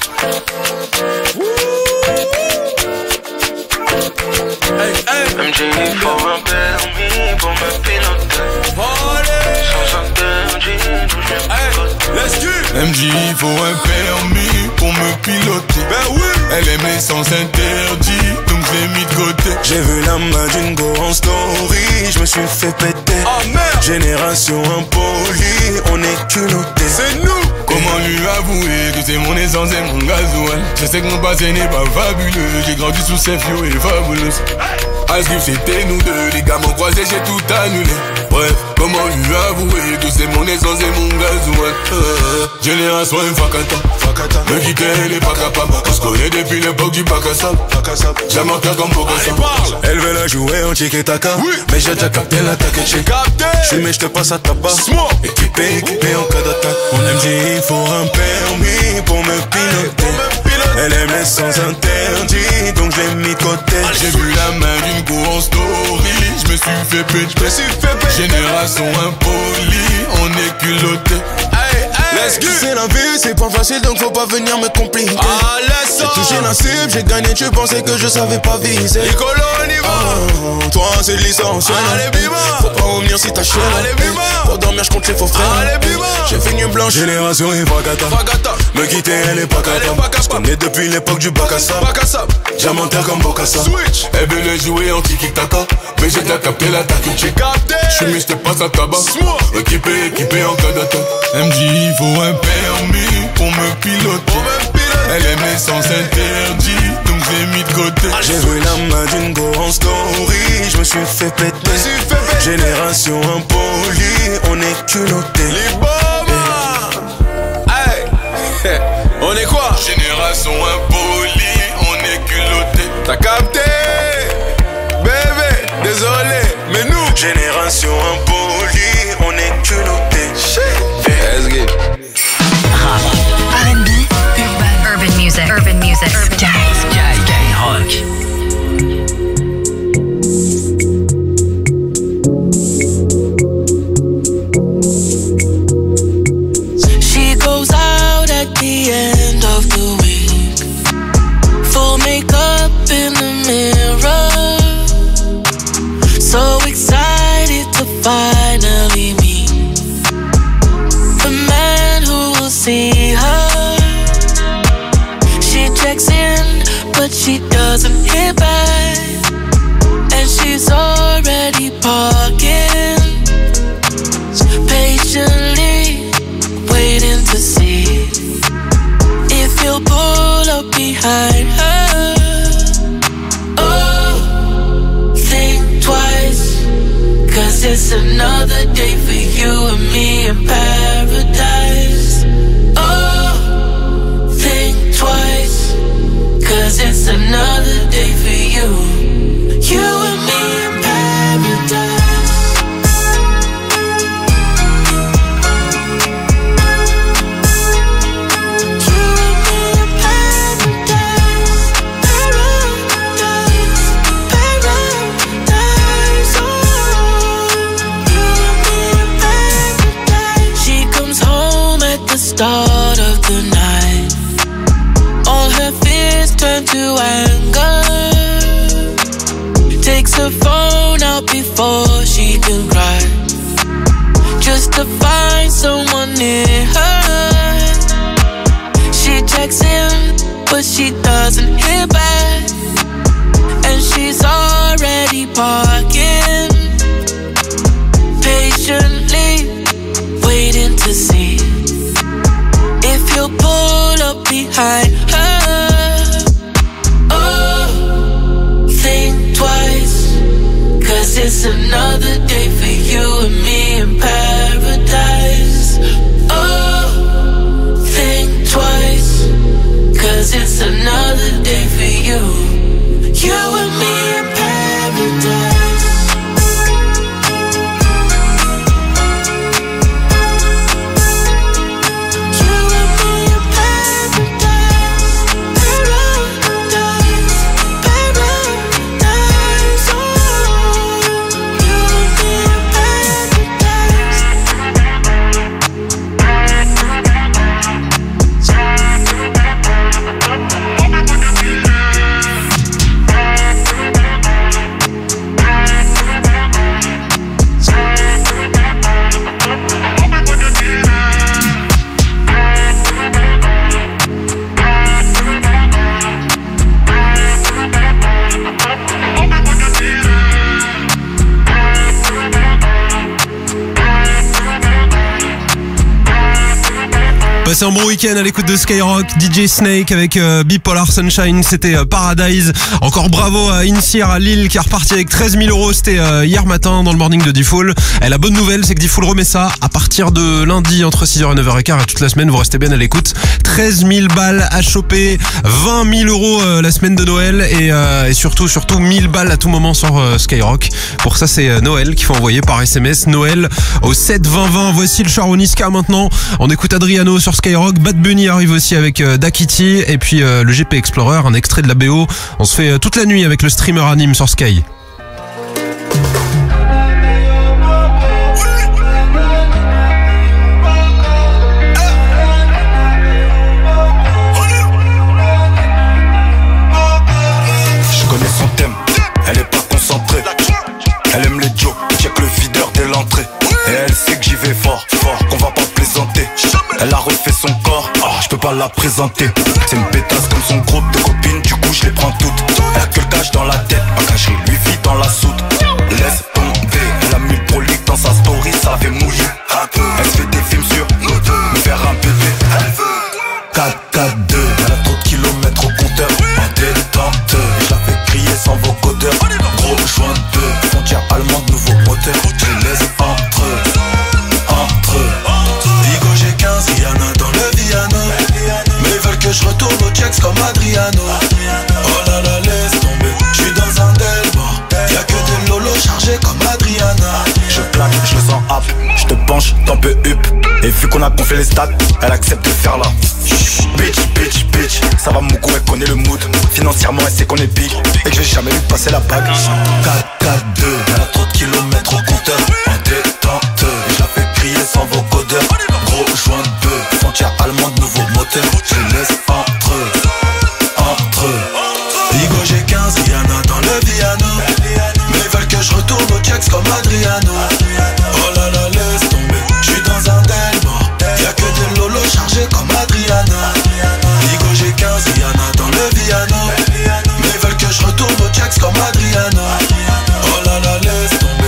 Hey, hey. M J, il faut un permis pour me piloter. Sans interdit, d'où je me M J, il faut un permis pour me piloter. Ben oui. Elle aime les sens interdits, donc je l'ai mis de côté. J'ai vu la main d'une go en story, je me suis fait péter. Oh merde. Génération impolie, on est culotté. C'est nous. Comment lui avouer que c'est mon essence et mon gasoil? Je sais que mon passé n'est pas fabuleux. J'ai grandi sous ces fio et fabuleux. Asgrif c'était nous deux, les gars m'ont croisé, j'ai tout annulé. Bref, comment lui avouer que c'est mon essence et mon gasoil? euh, Génération infacata, me quitter elle est pas capable. On se connaît depuis l'époque du bac à sable. Jamais en comme Bogassa. Elle veut la jouer en tiki-taka, oui. Mais j'ai déjà capté l'attaque. J'ai capté. J'suis mais j'te passe à tabac. Équipé, équipé en cas d'attaque. On M J, il faut un permis pour me piloter. Elle aime les sens interdits, donc je l'ai mis de côté. J'ai vu la main d'une go en story, je me suis fait péter. Génération impolie, on est culotté. Let's go. C'est la vie, c'est pas facile donc faut pas venir me compliquer. Ah, laisse ça. J'ai touché la cible, j'ai gagné, tu pensais que je savais pas viser. Nicolo, on y va. Oh, toi c'est de licence. Allez, bima. Faut pas revenir si t'as chier. Allez, bima. Pour dormir, je compte les faux frères. Allez, bima. J'ai fait une blanche. Génération Ifagata. Me quitter, elle est pas capable. Je connais depuis l'époque du bac à sable. Diamantaire comme Bokassa. Switch. Elle veut le jouer en tiki-taka, mais j'ai déjà capté l'attaque. J'ai capté. J'suis mis, j'te passe à tabac. Équipé, équipé en cas d'attaque. M J, il faut un permis pour me piloter. Elle aime les sens interdits, donc j'ai mis de côté. J'ai vu la main d'une go en story, je me suis fait péter. Génération impolie, on est culotté. Les bombes. Hey. On est quoi? Génération impolie, on est culotté. T'as capté? Bébé, désolé, mais nous. Génération impolie, on est culotté. Let's get Rap, R and B, urban, urban music, urban music, urban Sky, Sky, Skyrock. She goes out at the end of the week. already parking, patiently waiting to see if you'll pull up behind her. Oh, think twice, cause it's another day for you and me in paradise. Oh, think twice, cause it's another day for you, you and me in paradise. Start of the night, all her fears turn to anger. Takes her phone out before she can cry, just to find someone near her. She checks in, but she doesn't hear back, and she's already parking, patiently waiting to see if you'll pull up behind her. Oh, think twice, cause it's another day for you and me in paradise. Oh, think twice, cause it's another day for you, you and me in paradise. Passez un bon week-end à l'écoute de Skyrock. D J Snake avec euh, Bipolar Sunshine, c'était euh, Paradise. Encore bravo à Insier à Lille qui est reparti avec treize mille euros. C'était euh, hier matin dans le morning de D-Fool. Et la bonne nouvelle, c'est que D-Fool remet ça à partir de lundi entre six heures et neuf heures quinze et toute la semaine. Vous restez bien à l'écoute. treize mille balles à choper, vingt mille euros euh, la semaine de Noël et, euh, et surtout, surtout mille balles à tout moment sur euh, Skyrock. Pour ça, c'est euh, Noël qu'il faut envoyer par S M S. Noël au sept vingt vingt. Voici le Charoniska maintenant. On écoute Adriano sur Skyrock. Bad Bunny arrive aussi avec euh, Dakiti et puis euh, le G P Explorer, un extrait de la B O. On se fait euh, toute la nuit avec le streamer anime sur Sky. Je connais son thème, elle est pas concentrée. Elle aime les Joe, check le videur dès l'entrée. Et elle sait que j'y vais fort, fort, qu'on va pas plaisanter. Elle a refait son corps, oh, je peux pas la présenter. C'est une pétasse comme son groupe de copines, du coup je les prends toutes. Elle a que le cash dans la tête, ma cacherie lui vit dans la soute. Laisse tomber, elle a mis le prolique dans sa story, ça fait mouiller. Elle se fait des films sur me faire un bébé. quatre quatre deux, elle a trop de kilomètres au compteur. En détente, je la fais crier sans vocodeur. Gros joint de frontière allemande, nouveau moteur. Je laisse entre eux, entre eux. Digo j'ai quinze, Rihanna dans le Viano. Mais ils veulent que je retourne au checks comme Adriano. Oh là là, laisse tomber, je suis dans un Delmore. Y'a que des lolos chargés comme Adriana. Je claque, je le sens hap, je te penche, t'en peux up. Et vu qu'on a gonflé les stats, elle accepte de faire là. Bitch, bitch, bitch, ça va mon coup, elle connaît le mood. Financièrement, elle sait qu'on est big et que j'ai jamais vu passer la bague. quatre quatre deux, elle a trop de kilomètres au compteur. En détente, je la fais crier sans vocodeur. Gros joint de bœuf, frontière allemande, nouveau moteur. Je laisse entre eux, entre eux. Digo j'ai quinze, Rihanna dans le Viano. Mais ils veulent que je retourne au checks comme Adriano. Oh là là, laisse tomber, je suis dans un Delmore. Y'a que des lolos chargés comme Adriana. Digo j'ai quinze, Rihanna dans le Viano. Mais ils veulent que je retourne au checks comme Adriano. Oh là là, laisse tomber.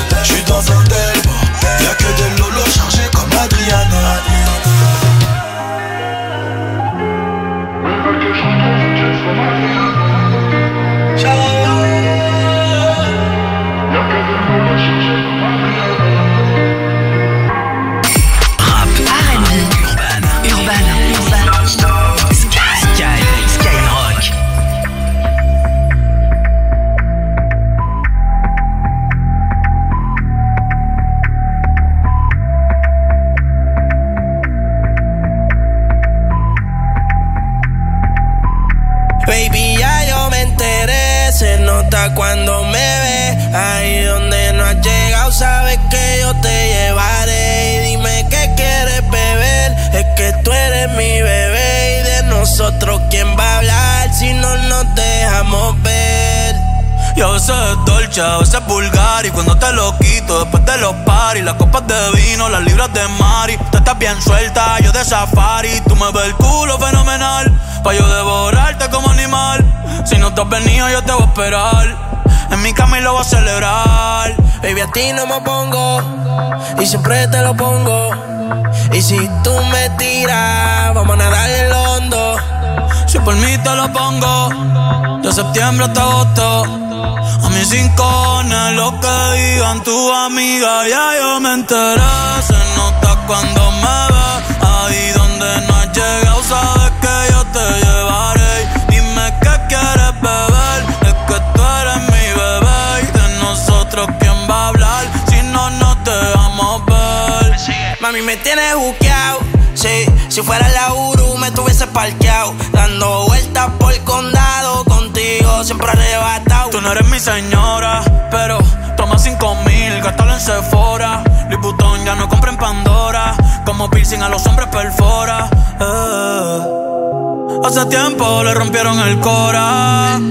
llegado, sabes que yo te llevaré. Y dime qué quieres beber, es que tú eres mi bebé. Y de nosotros, ¿quién va a hablar si no nos dejamos ver? Y a veces es dolce, a veces es vulgar. Y cuando te lo quito, después de los paris, las copas de vino, las libras de mari. Tú estás bien suelta, yo de safari. Tú me ves el culo fenomenal, pa' yo devorarte como animal. Si no te has venido, yo te voy a esperar. En mi cama y lo voy a celebrar. Baby, a ti no me pongo, y siempre te lo pongo. Y si tú me tiras, vamos a nadar en lo hondo. Si por mí te lo pongo, de septiembre hasta agosto. A mis rincones, lo que digan tu amiga, ya yo me enteré. Se nota cuando me ves, ahí donde no has llegado, sabes que yo te llevaré. Dime qué quieres beber, es que tú eres mi bebé. Y de nosotros, ¿quién va a hablar si no nos dejamos ver? Mami, me tienes buqueado, sí. Si fuera la Uru, me tuviese parqueado, dando vueltas por el condado, contigo siempre arrebatado. Tú no eres mi señora, pero toma cinco mil, gástalo en Sephora. Louis Vuitton ya no compra en Pandora, como piercing a los hombres perfora. eh. Hace tiempo le rompieron el cora.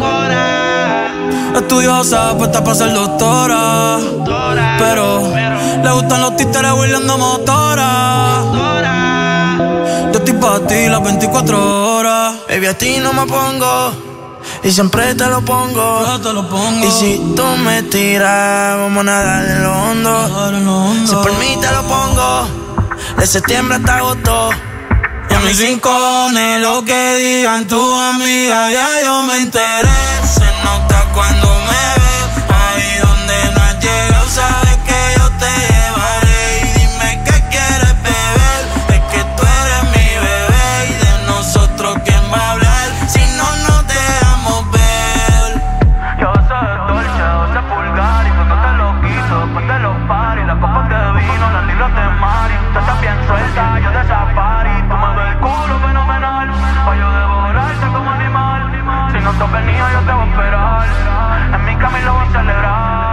Estudiosa, puesta para ser doctora, pero le gustan los títeres huirleando motora. Yo estoy pa' ti las veinticuatro horas. Baby, a ti no me pongo, y siempre te lo pongo. Yo te lo pongo. Y si tú me tiras, vamos a nadar en lo hondo. Si por mí te lo pongo, de septiembre hasta agosto. Y a mis rincones, lo que digan tu amiga, ya yo me enteré. Se nota cuando me ves, ahí donde no has llegado, sabes que yo te llevaré. Y dime qué quieres beber, es que tú eres mi bebé. Y de nosotros, ¿quién va a hablar si no nos dejamos ver? Y a veces es dolce, a veces es vulgar. Y cuando te lo quito, después de los paris, las copas de vino, las libras de mari. Tú estás bien suelta, yo de safari. Tú me ves el culo fenomenal, pa' yo devorarte como animal. Si no te has venido, yo te voy a esperar. En mi cama y lo voy a celebrar.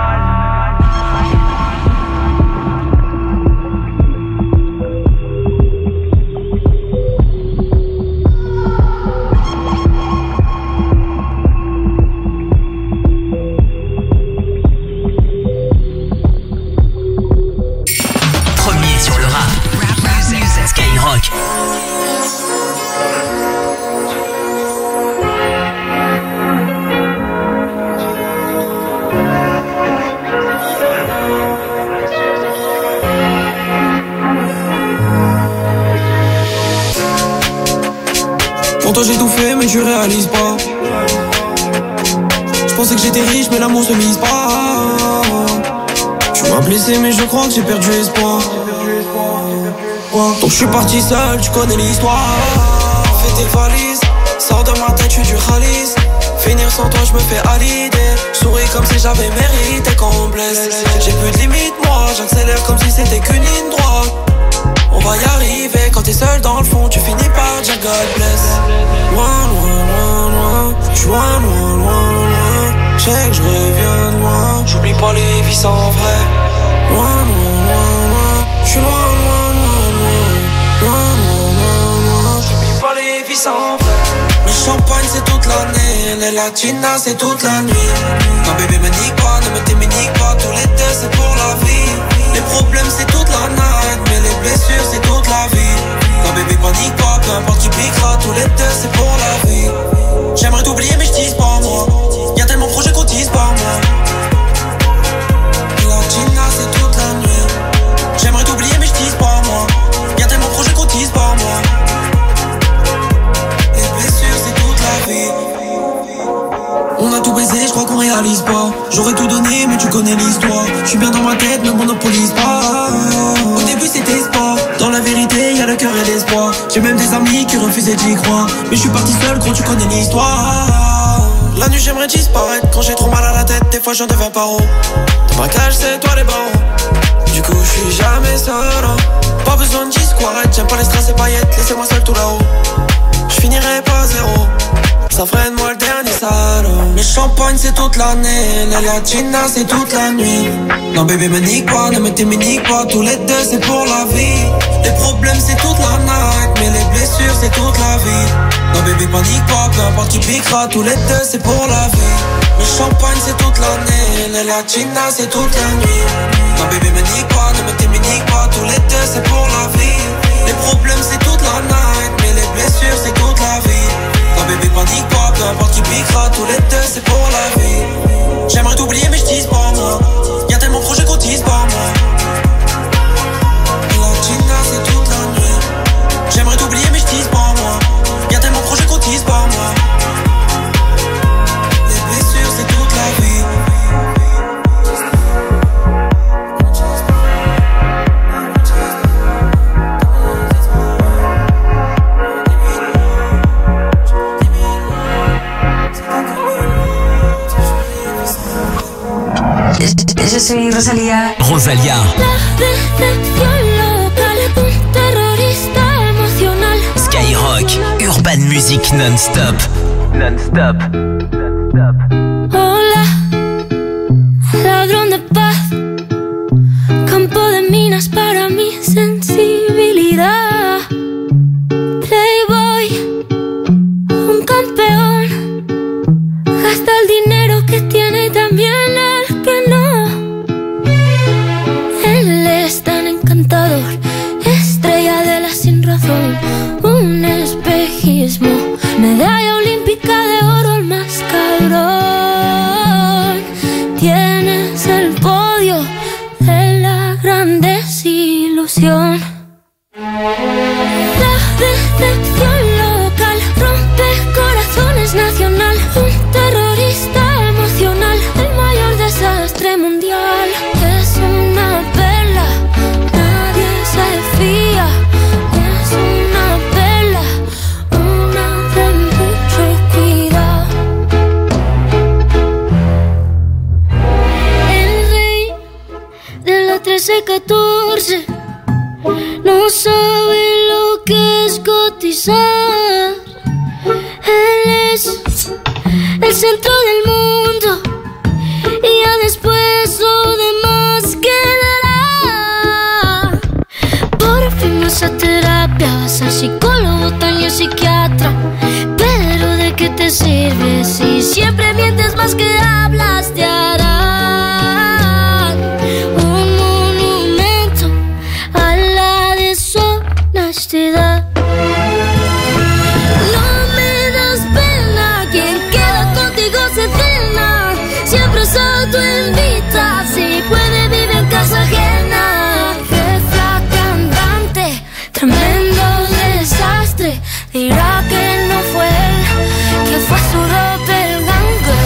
Premier sur le rap. Skyrock. Pour toi j'ai tout fait mais tu réalises pas. Je pensais que j'étais riche mais l'amour se mise pas. Tu m'as blessé mais je crois que j'ai perdu espoir. Donc je suis parti seul, tu connais l'histoire. Fais tes valises, sors de ma tête, je suis du Khalis. Finir sans toi, je me fais à l'idée. Souris comme si j'avais mérité qu'on me blesse. J'ai plus de limite moi, j'accélère comme si c'était qu'une ligne droite. On va y arriver, quand t'es seul dans le fond, tu finis par dire God bless. Loin, loin, loin, loin, j'suis loin, loin, loin, loin. J'sais que je reviens de loin, j'oublie pas les vies sans vrai. Loin, loin, loin, loin, j'suis loin, loin. Loin, loin, loin, loin, j'oublie pas les vies sans vrai. Le champagne c'est toute l'année, les latinas c'est toute la nuit. Non bébé me nique pas, ne me t'éminique pas, tous les deux c'est pour la vie. Les problèmes c'est toute la night, mais les blessures c'est toute la vie. Non bébé panique pas, peu importe qui piquera, tous les deux c'est pour la vie. J'aimerais t'oublier mais j'dis pas moi, y'a tellement de projets qu'on dise pas moi. Les latinas c'est toute la nuit. J'aimerais t'oublier mais j'dis pas moi, y'a tellement de projets qu'on dise pas moi. Les blessures c'est toute la vie. On a tout baisé, je crois qu'on réalise pas. J'aurais tout donné mais tu connais l'histoire. Je suis bien dans ma tête, me monopolise pas. Au début c'était sport, dans la vérité y'a le cœur et l'espoir. J'ai même des amis qui refusaient d'y croire, mais je suis parti seul quand tu connais l'histoire. La nuit j'aimerais disparaître, quand j'ai trop mal à la tête, des fois j'en deviens paro. Dans ma cage c'est toi les barreaux, du coup je suis jamais seul. Pas besoin de discours, j'aime pas les strass et paillettes, laissez-moi seul tout là-haut. Je finirai pas à zéro, Ça ferait de moi le dernier salaud. Le champagne c'est toute l'année, la latina c'est toute la nuit. Non bébé me nique pas, ne me t'éminique pas, tous les deux c'est pour la vie. Les problèmes c'est toute la night, mais les blessures c'est toute la vie. Non bébé panique pas, peu importe qui piquera, tous les deux c'est pour la vie. Le champagne c'est toute l'année, la latina c'est toute la nuit. Non bébé me nique pas, ne me t'éminique pas, tous les deux c'est pour la vie. Les problèmes c'est toute la night, mais les blessures c'est toute la vie. Non bébé panique pas, peu importe qui piquera, tous les deux c'est pour la vie. J'aimerais t'oublier mais je dis pas moi, y'a tellement de projets qu'on dise pas moi. La Gina c'est toute la nuit. J'aimerais t'oublier mais je dis pas moi, y'a tellement de projets qu'on dise pas moi. Les blessures c'est toute la vie. Je suis Rosalía. Rosalía. Skyrock, Urban Music non-stop. Non-stop. Hola, ladrón de paz, campo de minas para mi sensibilidad. Playboy, un campeón, gasta el dinero que tiene y también el que no. Él es tan encantador, estrella de la sin razón, un espejismo, medalla olímpica de oro, el más cabrón. Tienes el podio de la gran desilusión. La decepción local rompe corazones nacional, un terrorista emocional, el mayor desastre mundial. Es una perla, nadie se fía. Es una perla, una de mucho cuidado. El rey de la trece catorce no sabe lo que es cotizar. Él es el centro del mundo y ya después lo demás quedará. Por fin vas a terapia, vas al psicólogo, también psiquiatra. Pero ¿de qué te sirve si siempre mientes más que hablas? Te harán un monumento a la deshonestidad. No me das pena, quien queda contigo se cena. Siempre se tu invita, si puede vive en casa ajena. Jefa cantante, tremendo desastre. Dirá que no fue él, que fue su doppelganger.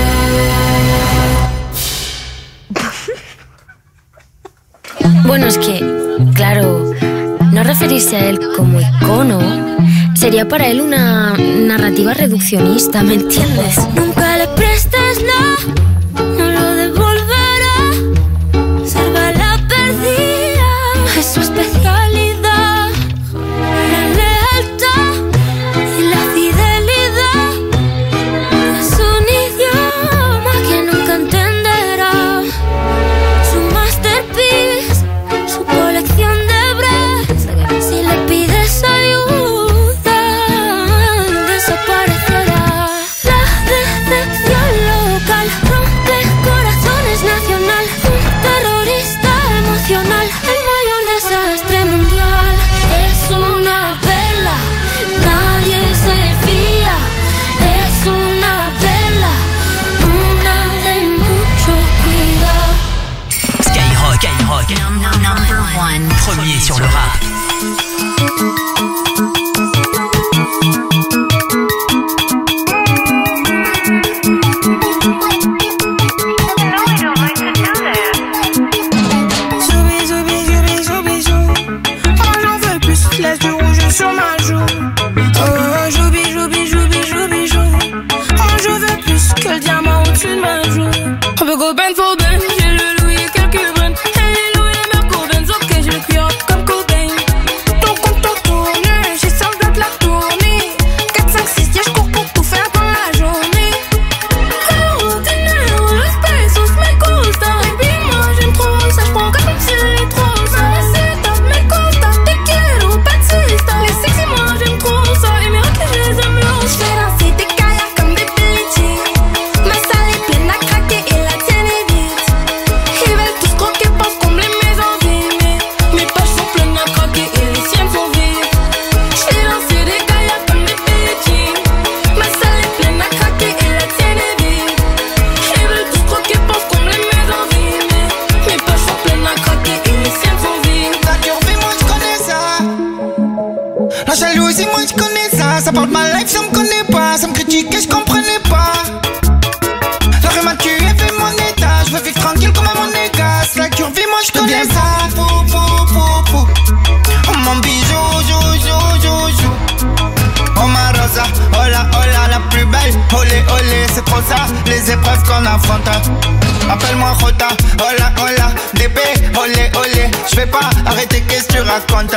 Bueno, es que, claro, no referirse a él como icono sería para él una narrativa reduccionista, ¿me entiendes? Nunca le prestes no, no lo devolverá. Salva la perdida, es su especialidad. La lealtad y la fidelidad es un idioma que nunca entenderá. Su masterpiece, su colección de breath. Si le pides ayuda, desaparecerá. La decepción local rompe corazones nacional, un terrorista emocional, el mayor desastre mundial. Es una perla, nadie se fía. Es una perla, una de mucho cuidado. Skyrock, Skyrock. Number one. Premier sur le rap. Zoubi, zoubi, zoubi, zoubi, zou. Oh, j'en veux plus, laisse du rouge sur ma joue. Oh, joubi, joubi, joubi, joubi, jou. Oh, je veux plus que le diamant au-dessus de ma joue. On peut go ben for ben, j'ai le louis et quelques bonnes. Hey, Louis et Merco, Benzo, ok, j'ai le cuir comme Cobain. Ton compte tourne, j'ai Ça parle de ma life, ça me connaît pas. Ça me critique et je comprenais pas. La rue m'a tué, fait mon état. Je veux vivre tranquille comme un monégasque. La cure vie, moi je connais ça. Pou, pou, pou, pou. Oh mon bijou, jou, jou, jou, jou. Oh ma rosa, hola, hola, la plus belle. Olé, olé, c'est trop ça, les épreuves qu'on affronte. Appelle-moi Jota, hola, hola, D B, olé, olé. J'vais pas arrêter, qu'est-ce que tu racontes?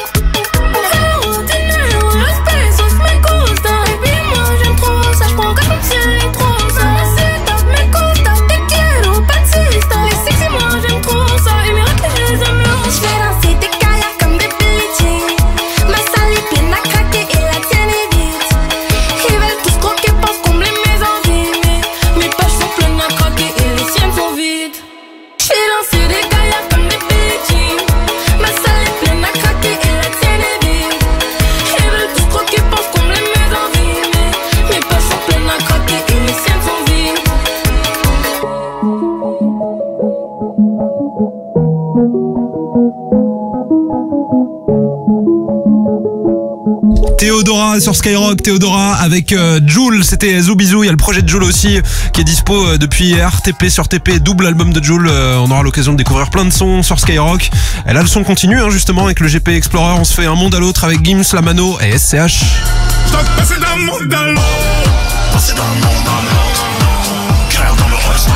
Théodora sur Skyrock, Théodora avec euh, Jul, c'était Zoubizou, il y a le projet de Jul aussi qui est dispo euh, depuis hier, T P sur T P, double album de Jul, euh, on aura l'occasion de découvrir plein de sons sur Skyrock. Et là le son continue hein, justement avec le G P Explorer, on se fait un monde à l'autre avec Gims, Lamano et S C H. Passer d'un monde à l'autre, passer d'un monde à l'autre, clair dans le reste,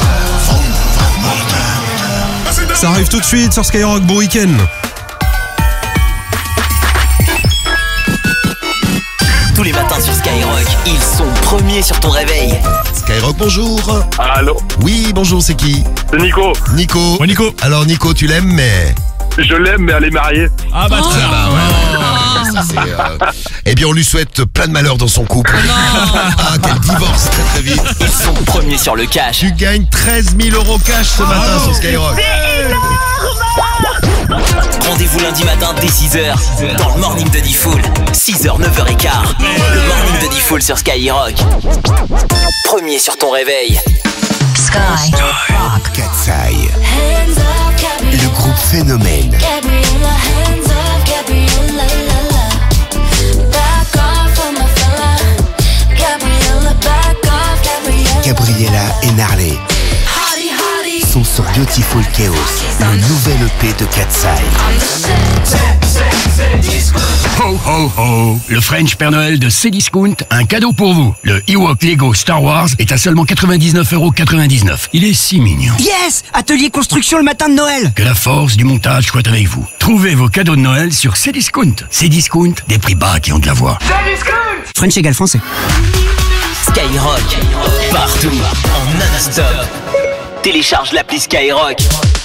ça arrive tout de suite sur Skyrock, bon week-end. Tous les matins sur Skyrock, ils sont premiers sur ton réveil. Skyrock, bonjour. Allô. Oui, bonjour, c'est qui? C'est Nico. Nico. Ouais, Nico. Alors Nico, tu l'aimes, mais... Je l'aime, mais elle est mariée. Ah bah, oh ça, bah ouais. Ça, c'est, euh... Eh bien, on lui souhaite plein de malheur dans son couple. Ah, qu'elle divorce très très vite. Ils sont premiers sur le cash. Tu gagnes treize mille euros cash ce matin oh, sur Skyrock. Rendez-vous lundi matin dès six heures dans le morning de Diffoul. six heures, neuf heures quinze. Le morning de Diffoul sur Skyrock. Premier sur ton réveil. Sky Rock. Katsai. Le groupe Phénomène. Gabriella et Narley sont sur Beautiful Chaos, un nouvel E P de Katsai. Ho ho ho! Le French Père Noël de Cdiscount, un cadeau pour vous. Le Ewok Lego Star Wars est à seulement quatre-vingt-dix-neuf euros quatre-vingt-dix-neuf. Il est si mignon. Yes! Atelier construction le matin de Noël! Que la force du montage soit avec vous. Trouvez vos cadeaux de Noël sur Cdiscount. Cdiscount, des prix bas qui ont de la voix. Cdiscount! French égale français. Skyrock, partout, en non-stop. Télécharge l'appli Skyrock.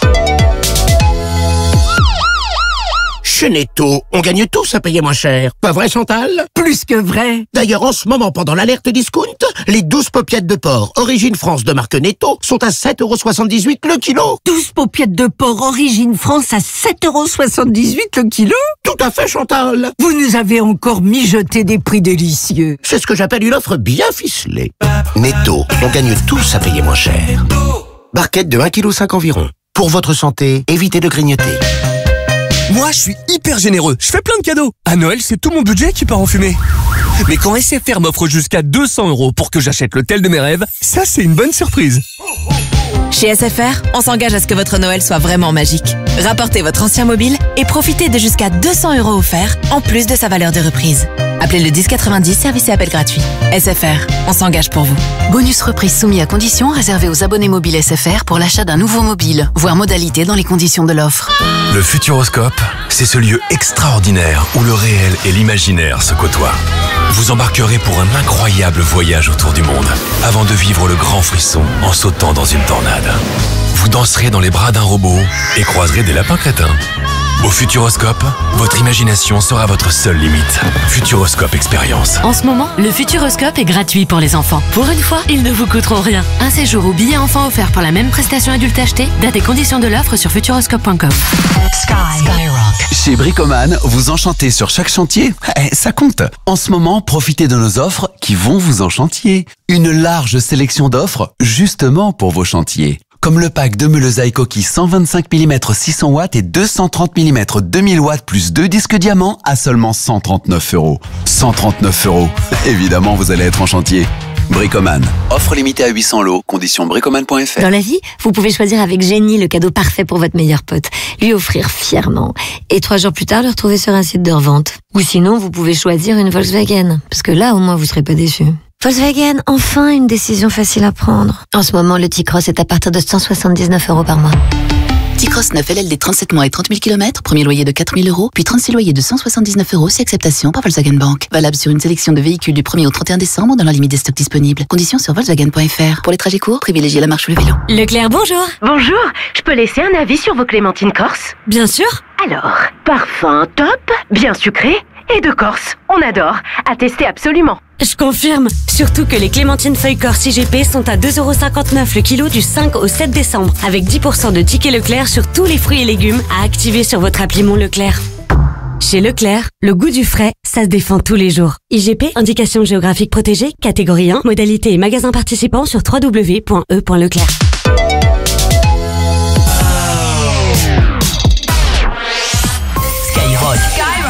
Chez Netto, on gagne tous à payer moins cher. Pas vrai, Chantal? Plus que vrai. D'ailleurs, en ce moment, pendant l'alerte discount, les douze paupiettes de porc Origine France de marque Netto sont à sept euros soixante-dix-huit le kilo. douze paupiettes de porc Origine France à sept euros soixante-dix-huit le kilo? Tout à fait, Chantal. Vous nous avez encore mijoté des prix délicieux. C'est ce que j'appelle une offre bien ficelée. Netto, on gagne tous à payer moins cher. Barquette de un virgule cinq kilos environ. Pour votre santé, évitez de grignoter. Moi, je suis hyper généreux. Je fais plein de cadeaux. À Noël, c'est tout mon budget qui part en fumée. Mais quand S F R m'offre jusqu'à deux cents euros pour que j'achète l'hôtel de mes rêves, ça, c'est une bonne surprise. Chez S F R, on s'engage à ce que votre Noël soit vraiment magique. Rapportez votre ancien mobile et profitez de jusqu'à deux cents euros offerts, en plus de sa valeur de reprise. Appelez le dix quatre-vingt-dix, service et appel gratuit. S F R, on s'engage pour vous. Bonus reprise soumis à conditions réservé aux abonnés mobiles S F R pour l'achat d'un nouveau mobile. Voir modalité dans les conditions de l'offre. Le Futuroscope, c'est ce lieu extraordinaire où le réel et l'imaginaire se côtoient. Vous embarquerez pour un incroyable voyage autour du monde avant de vivre le grand frisson en sautant dans une tornade. Vous danserez dans les bras d'un robot et croiserez des lapins crétins. Au Futuroscope, votre imagination sera votre seule limite. Futuroscope Expérience. En ce moment, le Futuroscope est gratuit pour les enfants. Pour une fois, ils ne vous coûteront rien. Un séjour ou billet enfant offert pour la même prestation adulte achetée. Date et conditions de l'offre sur futuroscope point com. Sky. Skyrock. Chez Bricoman, vous enchantez sur chaque chantier. Eh, ça compte. En ce moment, profitez de nos offres qui vont vous enchantier. Une large sélection d'offres justement pour vos chantiers. comme le pack de meuleuse à coquille cent vingt-cinq millimètres six cents watts et deux cent trente millimètres deux mille watts plus deux disques diamants à seulement cent trente-neuf euros. cent trente-neuf euros. Évidemment, vous allez être en chantier. Bricoman. Offre limitée à huit cents lots. Conditions bricoman point f r. Dans la vie, vous pouvez choisir avec génie le cadeau parfait pour votre meilleur pote. Lui offrir fièrement. Et trois jours plus tard, le retrouver sur un site de revente. Ou sinon, vous pouvez choisir une Volkswagen. Parce que là, au moins, vous serez pas déçus. Volkswagen, enfin une décision facile à prendre. En ce moment, le T-Cross est à partir de cent soixante-dix-neuf euros par mois. T-Cross neuf L L D trente-sept mois et trente mille kilomètres, premier loyer de quatre mille euros, puis trente-six loyers de cent soixante-dix-neuf euros si acceptation par Volkswagen Bank. Valable sur une sélection de véhicules du premier au trente et un décembre dans la limite des stocks disponibles. Conditions sur Volkswagen point f r. Pour les trajets courts, privilégiez la marche ou le vélo. Leclerc, bonjour. Bonjour, je peux laisser un avis sur vos clémentines corse? Bien sûr. Alors, parfum top, bien sucré et de Corse. On adore. À tester absolument. Je confirme. Surtout que les clémentines feuilles Corse I G P sont à deux euros cinquante-neuf le kilo du cinq au sept décembre. Avec dix pour cent de tickets Leclerc sur tous les fruits et légumes à activer sur votre appli Mon Leclerc. Chez Leclerc, le goût du frais, ça se défend tous les jours. I G P, indication géographique protégée, catégorie un, modalité et magasin participant sur w w w point e point leclerc. Skyrock.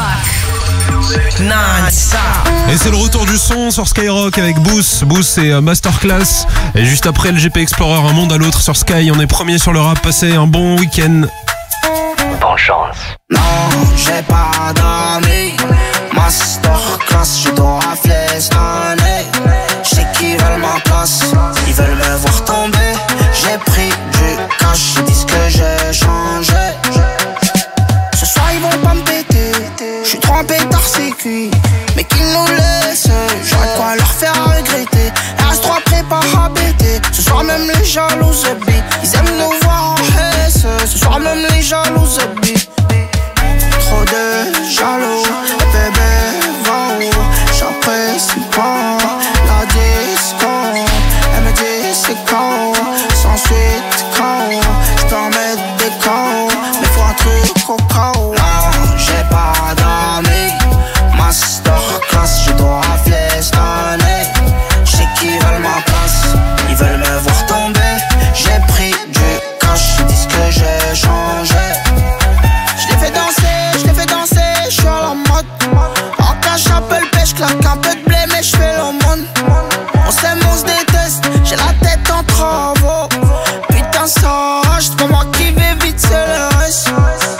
Non-stop. Et c'est le retour du son sur Skyrock avec Boost. Boost et Masterclass. Et juste après le G P Explorer, un monde à l'autre sur Sky. On est premier sur le rap. Passez un bon week-end. Bonne chance. Non, j'ai pas d'amis. Masterclass, je dois festonner. Je sais qu'ils veulent ma place, ils veulent me voir tomber. J'ai pris du cash, ils disent que j'ai changé. Ce soir ils vont pas me péter. Je suis trop en pétard, c'est cuit. Mais qu'ils nous laissent, j'aurais quoi leur faire regretter. Reste trois prépa à bêter. Ce soir même les jalouses bi, ils aiment nous voir en haisse. Ce soir même les jalouses bi. Trop de jaloux, bébé va où? J'apprécie pas la disco. Elle me dit c'est quand, sans suite quand. J'peux en mettre des quand, mais faut un truc au cas où. Non, j'ai pas d'amis. Masterclass, je dois festonner. J'sais qu'ils veulent ma place, ils veulent me voir tomber. J'ai pris du cash, ils disent que j'ai changé. J'les fais danser, j'les fais danser, j'suis à la mode. En cash, j'appelle pêche, claque un peu de blé, mais j'fais l'aumône. On s'aime, on se déteste, j'ai la tête en travaux. Putain, ça rage, c'est pas moi qui vais vite, c'est le reste.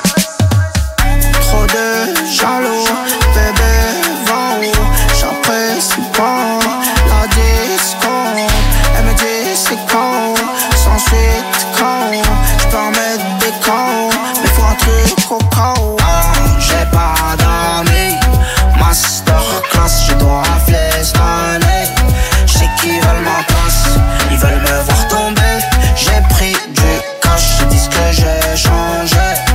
Trop de jaloux, bébé va où? J'apprécie pas la disco. Elle me dit c'est quand, sans suite quand. J'peux en mettre des quand, mais faut un truc au cas où. Non, j'ai pas d'amis. Masterclass, je dois festonner. J'sais qu'ils veulent ma place, ils veulent me voir tomber. J'ai pris du cash, ils disent que j'ai changé.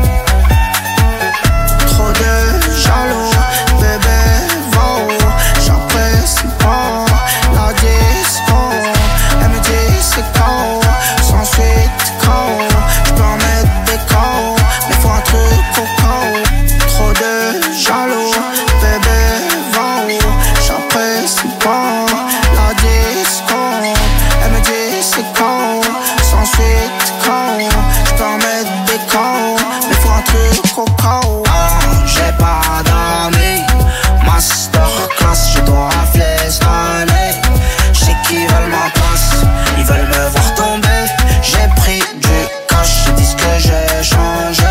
Trop de jaloux, bébé va où? J'apprécie pas la disco. Elle me dit c'est quand, sans suite quand. J'peux en mettre des quand, mais faut un truc au cas où. Trop de jaloux, bébé va où? J'apprécie pas la disco. Elle me dit c'est quand, sans suite quand. J'peux en mettre des quand, mais faut un truc au cas où. Non, j'ai pas d'amis. Masterclass, je dois festonner. J'sais qu'ils veulent ma place, ils veulent me voir tomber. J'ai pris du cash, ils disent que j'ai changé.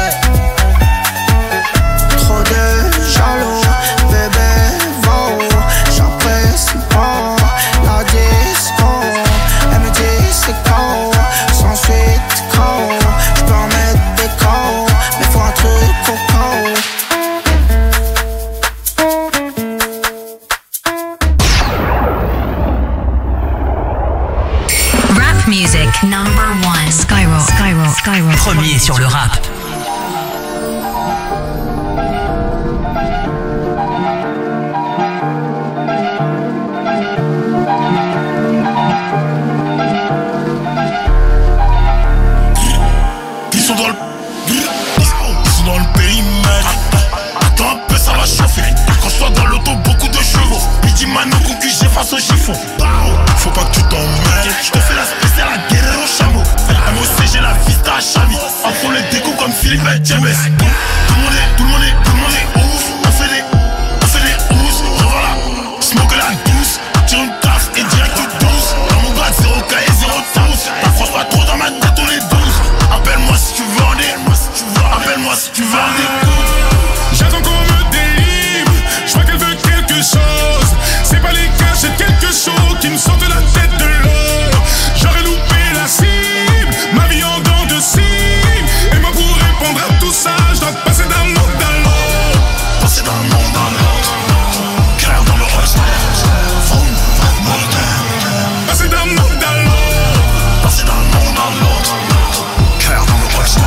Trop de jaloux, bébé va où? J'apprécie pas la disco. Elle me dit c'est quand, sans suite quand. J'peux en mettre des quand, mais faut un truc au cas où. Rap music number one. Skyrock. Skyrock. Skyrock. Premier sur le rap. Ils sont dans le... Ils sont dans le périmètre. Attends un peu, ça va chauffer. Quand je sois dans l'auto, beaucoup de chevaux. Midi mano concu, j'ai face au chiffon. Faut pas que tu t'emmènes. Je te fais la spéciale, la guerre au chameau. M O C, j'ai la vista à Chavis. En fond les décos comme Philippe et James. Tout le monde est, tout le monde est, tout le monde est ouf. On fait des, on fait des housses. Revoilà, smoke la douce. Tire une taf et direct tout douce. Dans mon grade zéro K et zéro douze. T'approches pas trop dans ma tête, on est douze. Appelle-moi si tu veux en des, appelle-moi si tu veux en des coups. J'attends qu'on me délivre. Je vois qu'elle veut quelque chose. C'est pas les gars, c'est quelque chose qui me sortent la tête de l'eau. J'aurais loupé la cible, ma vie en dents de cible. Et moi pour répondre à tout ça, je dois passer d'un monde à l'autre. Passer d'un monde à l'autre. Cœur dans le holster. Passer d'un monde à l'autre. Passer d'un monde à l'autre. Cœur dans le holster.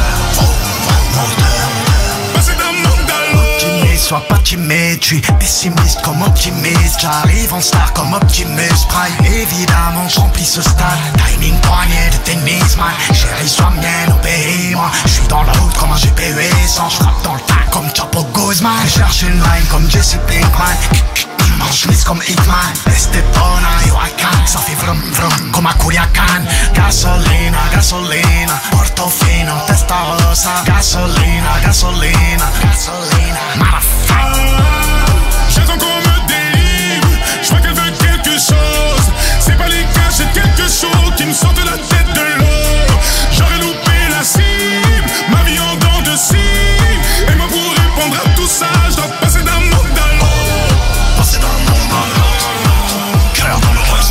Passer d'un monde à l'autre. Optimiste, sois pas timide, je suis pessimiste comme optimiste. J'arrive en star comme Optimus Prime. Évidemment, je remplis ce stade. Timing poignet de tennis, man. Chérie, sois mienne, obéis-moi. Je suis dans la route comme un G P U sans. Je frappe dans le tas comme Chapo Guzman. Je cherche une line comme Jesse Pinkman. En chemise comme Hitman. Estepona, yo I can. Ça fait vrum vrum comme à Culiacan. Gasolina, gasolina. Portofino, Testarossa. Gasolina, gasolina, gasolina. Motherfucker. J'attends qu'on me délivre. Je vois qu'elle veut quelque chose. C'est pas les gars, c'est quelque chose qui me sortent la tête de l'eau. J'aurais loupé la cible, ma vie en dents de cible. Et moi pour répondre à tout ça, je dois passer d'un monde à l'autre. Passer d'un monde à l'autre. Cœur dans le holster.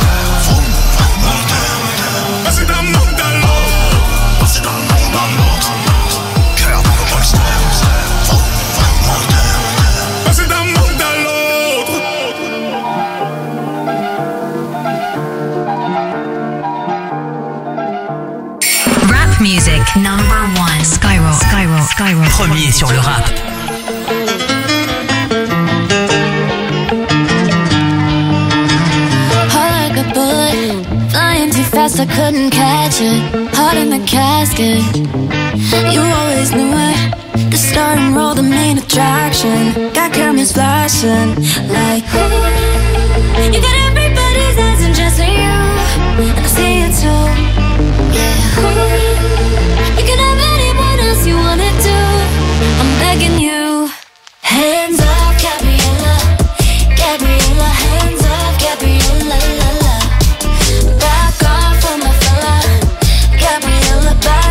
Passer d'un monde à l'autre. Passer d'un monde à l'autre. Cœur dans le holster. Passer d'un monde à l'autre. Rap music number one. Skyrock. Skyrock. Skyrock. Premier sur le rap. Heart like a bullet, flying too fast, I couldn't catch it. Heart in the casket, you always knew it. The star and roll, the main attraction. Got cameras flashing like ooh. You got everybody's eyes and just you, and I see it too. Yeah. Ooh.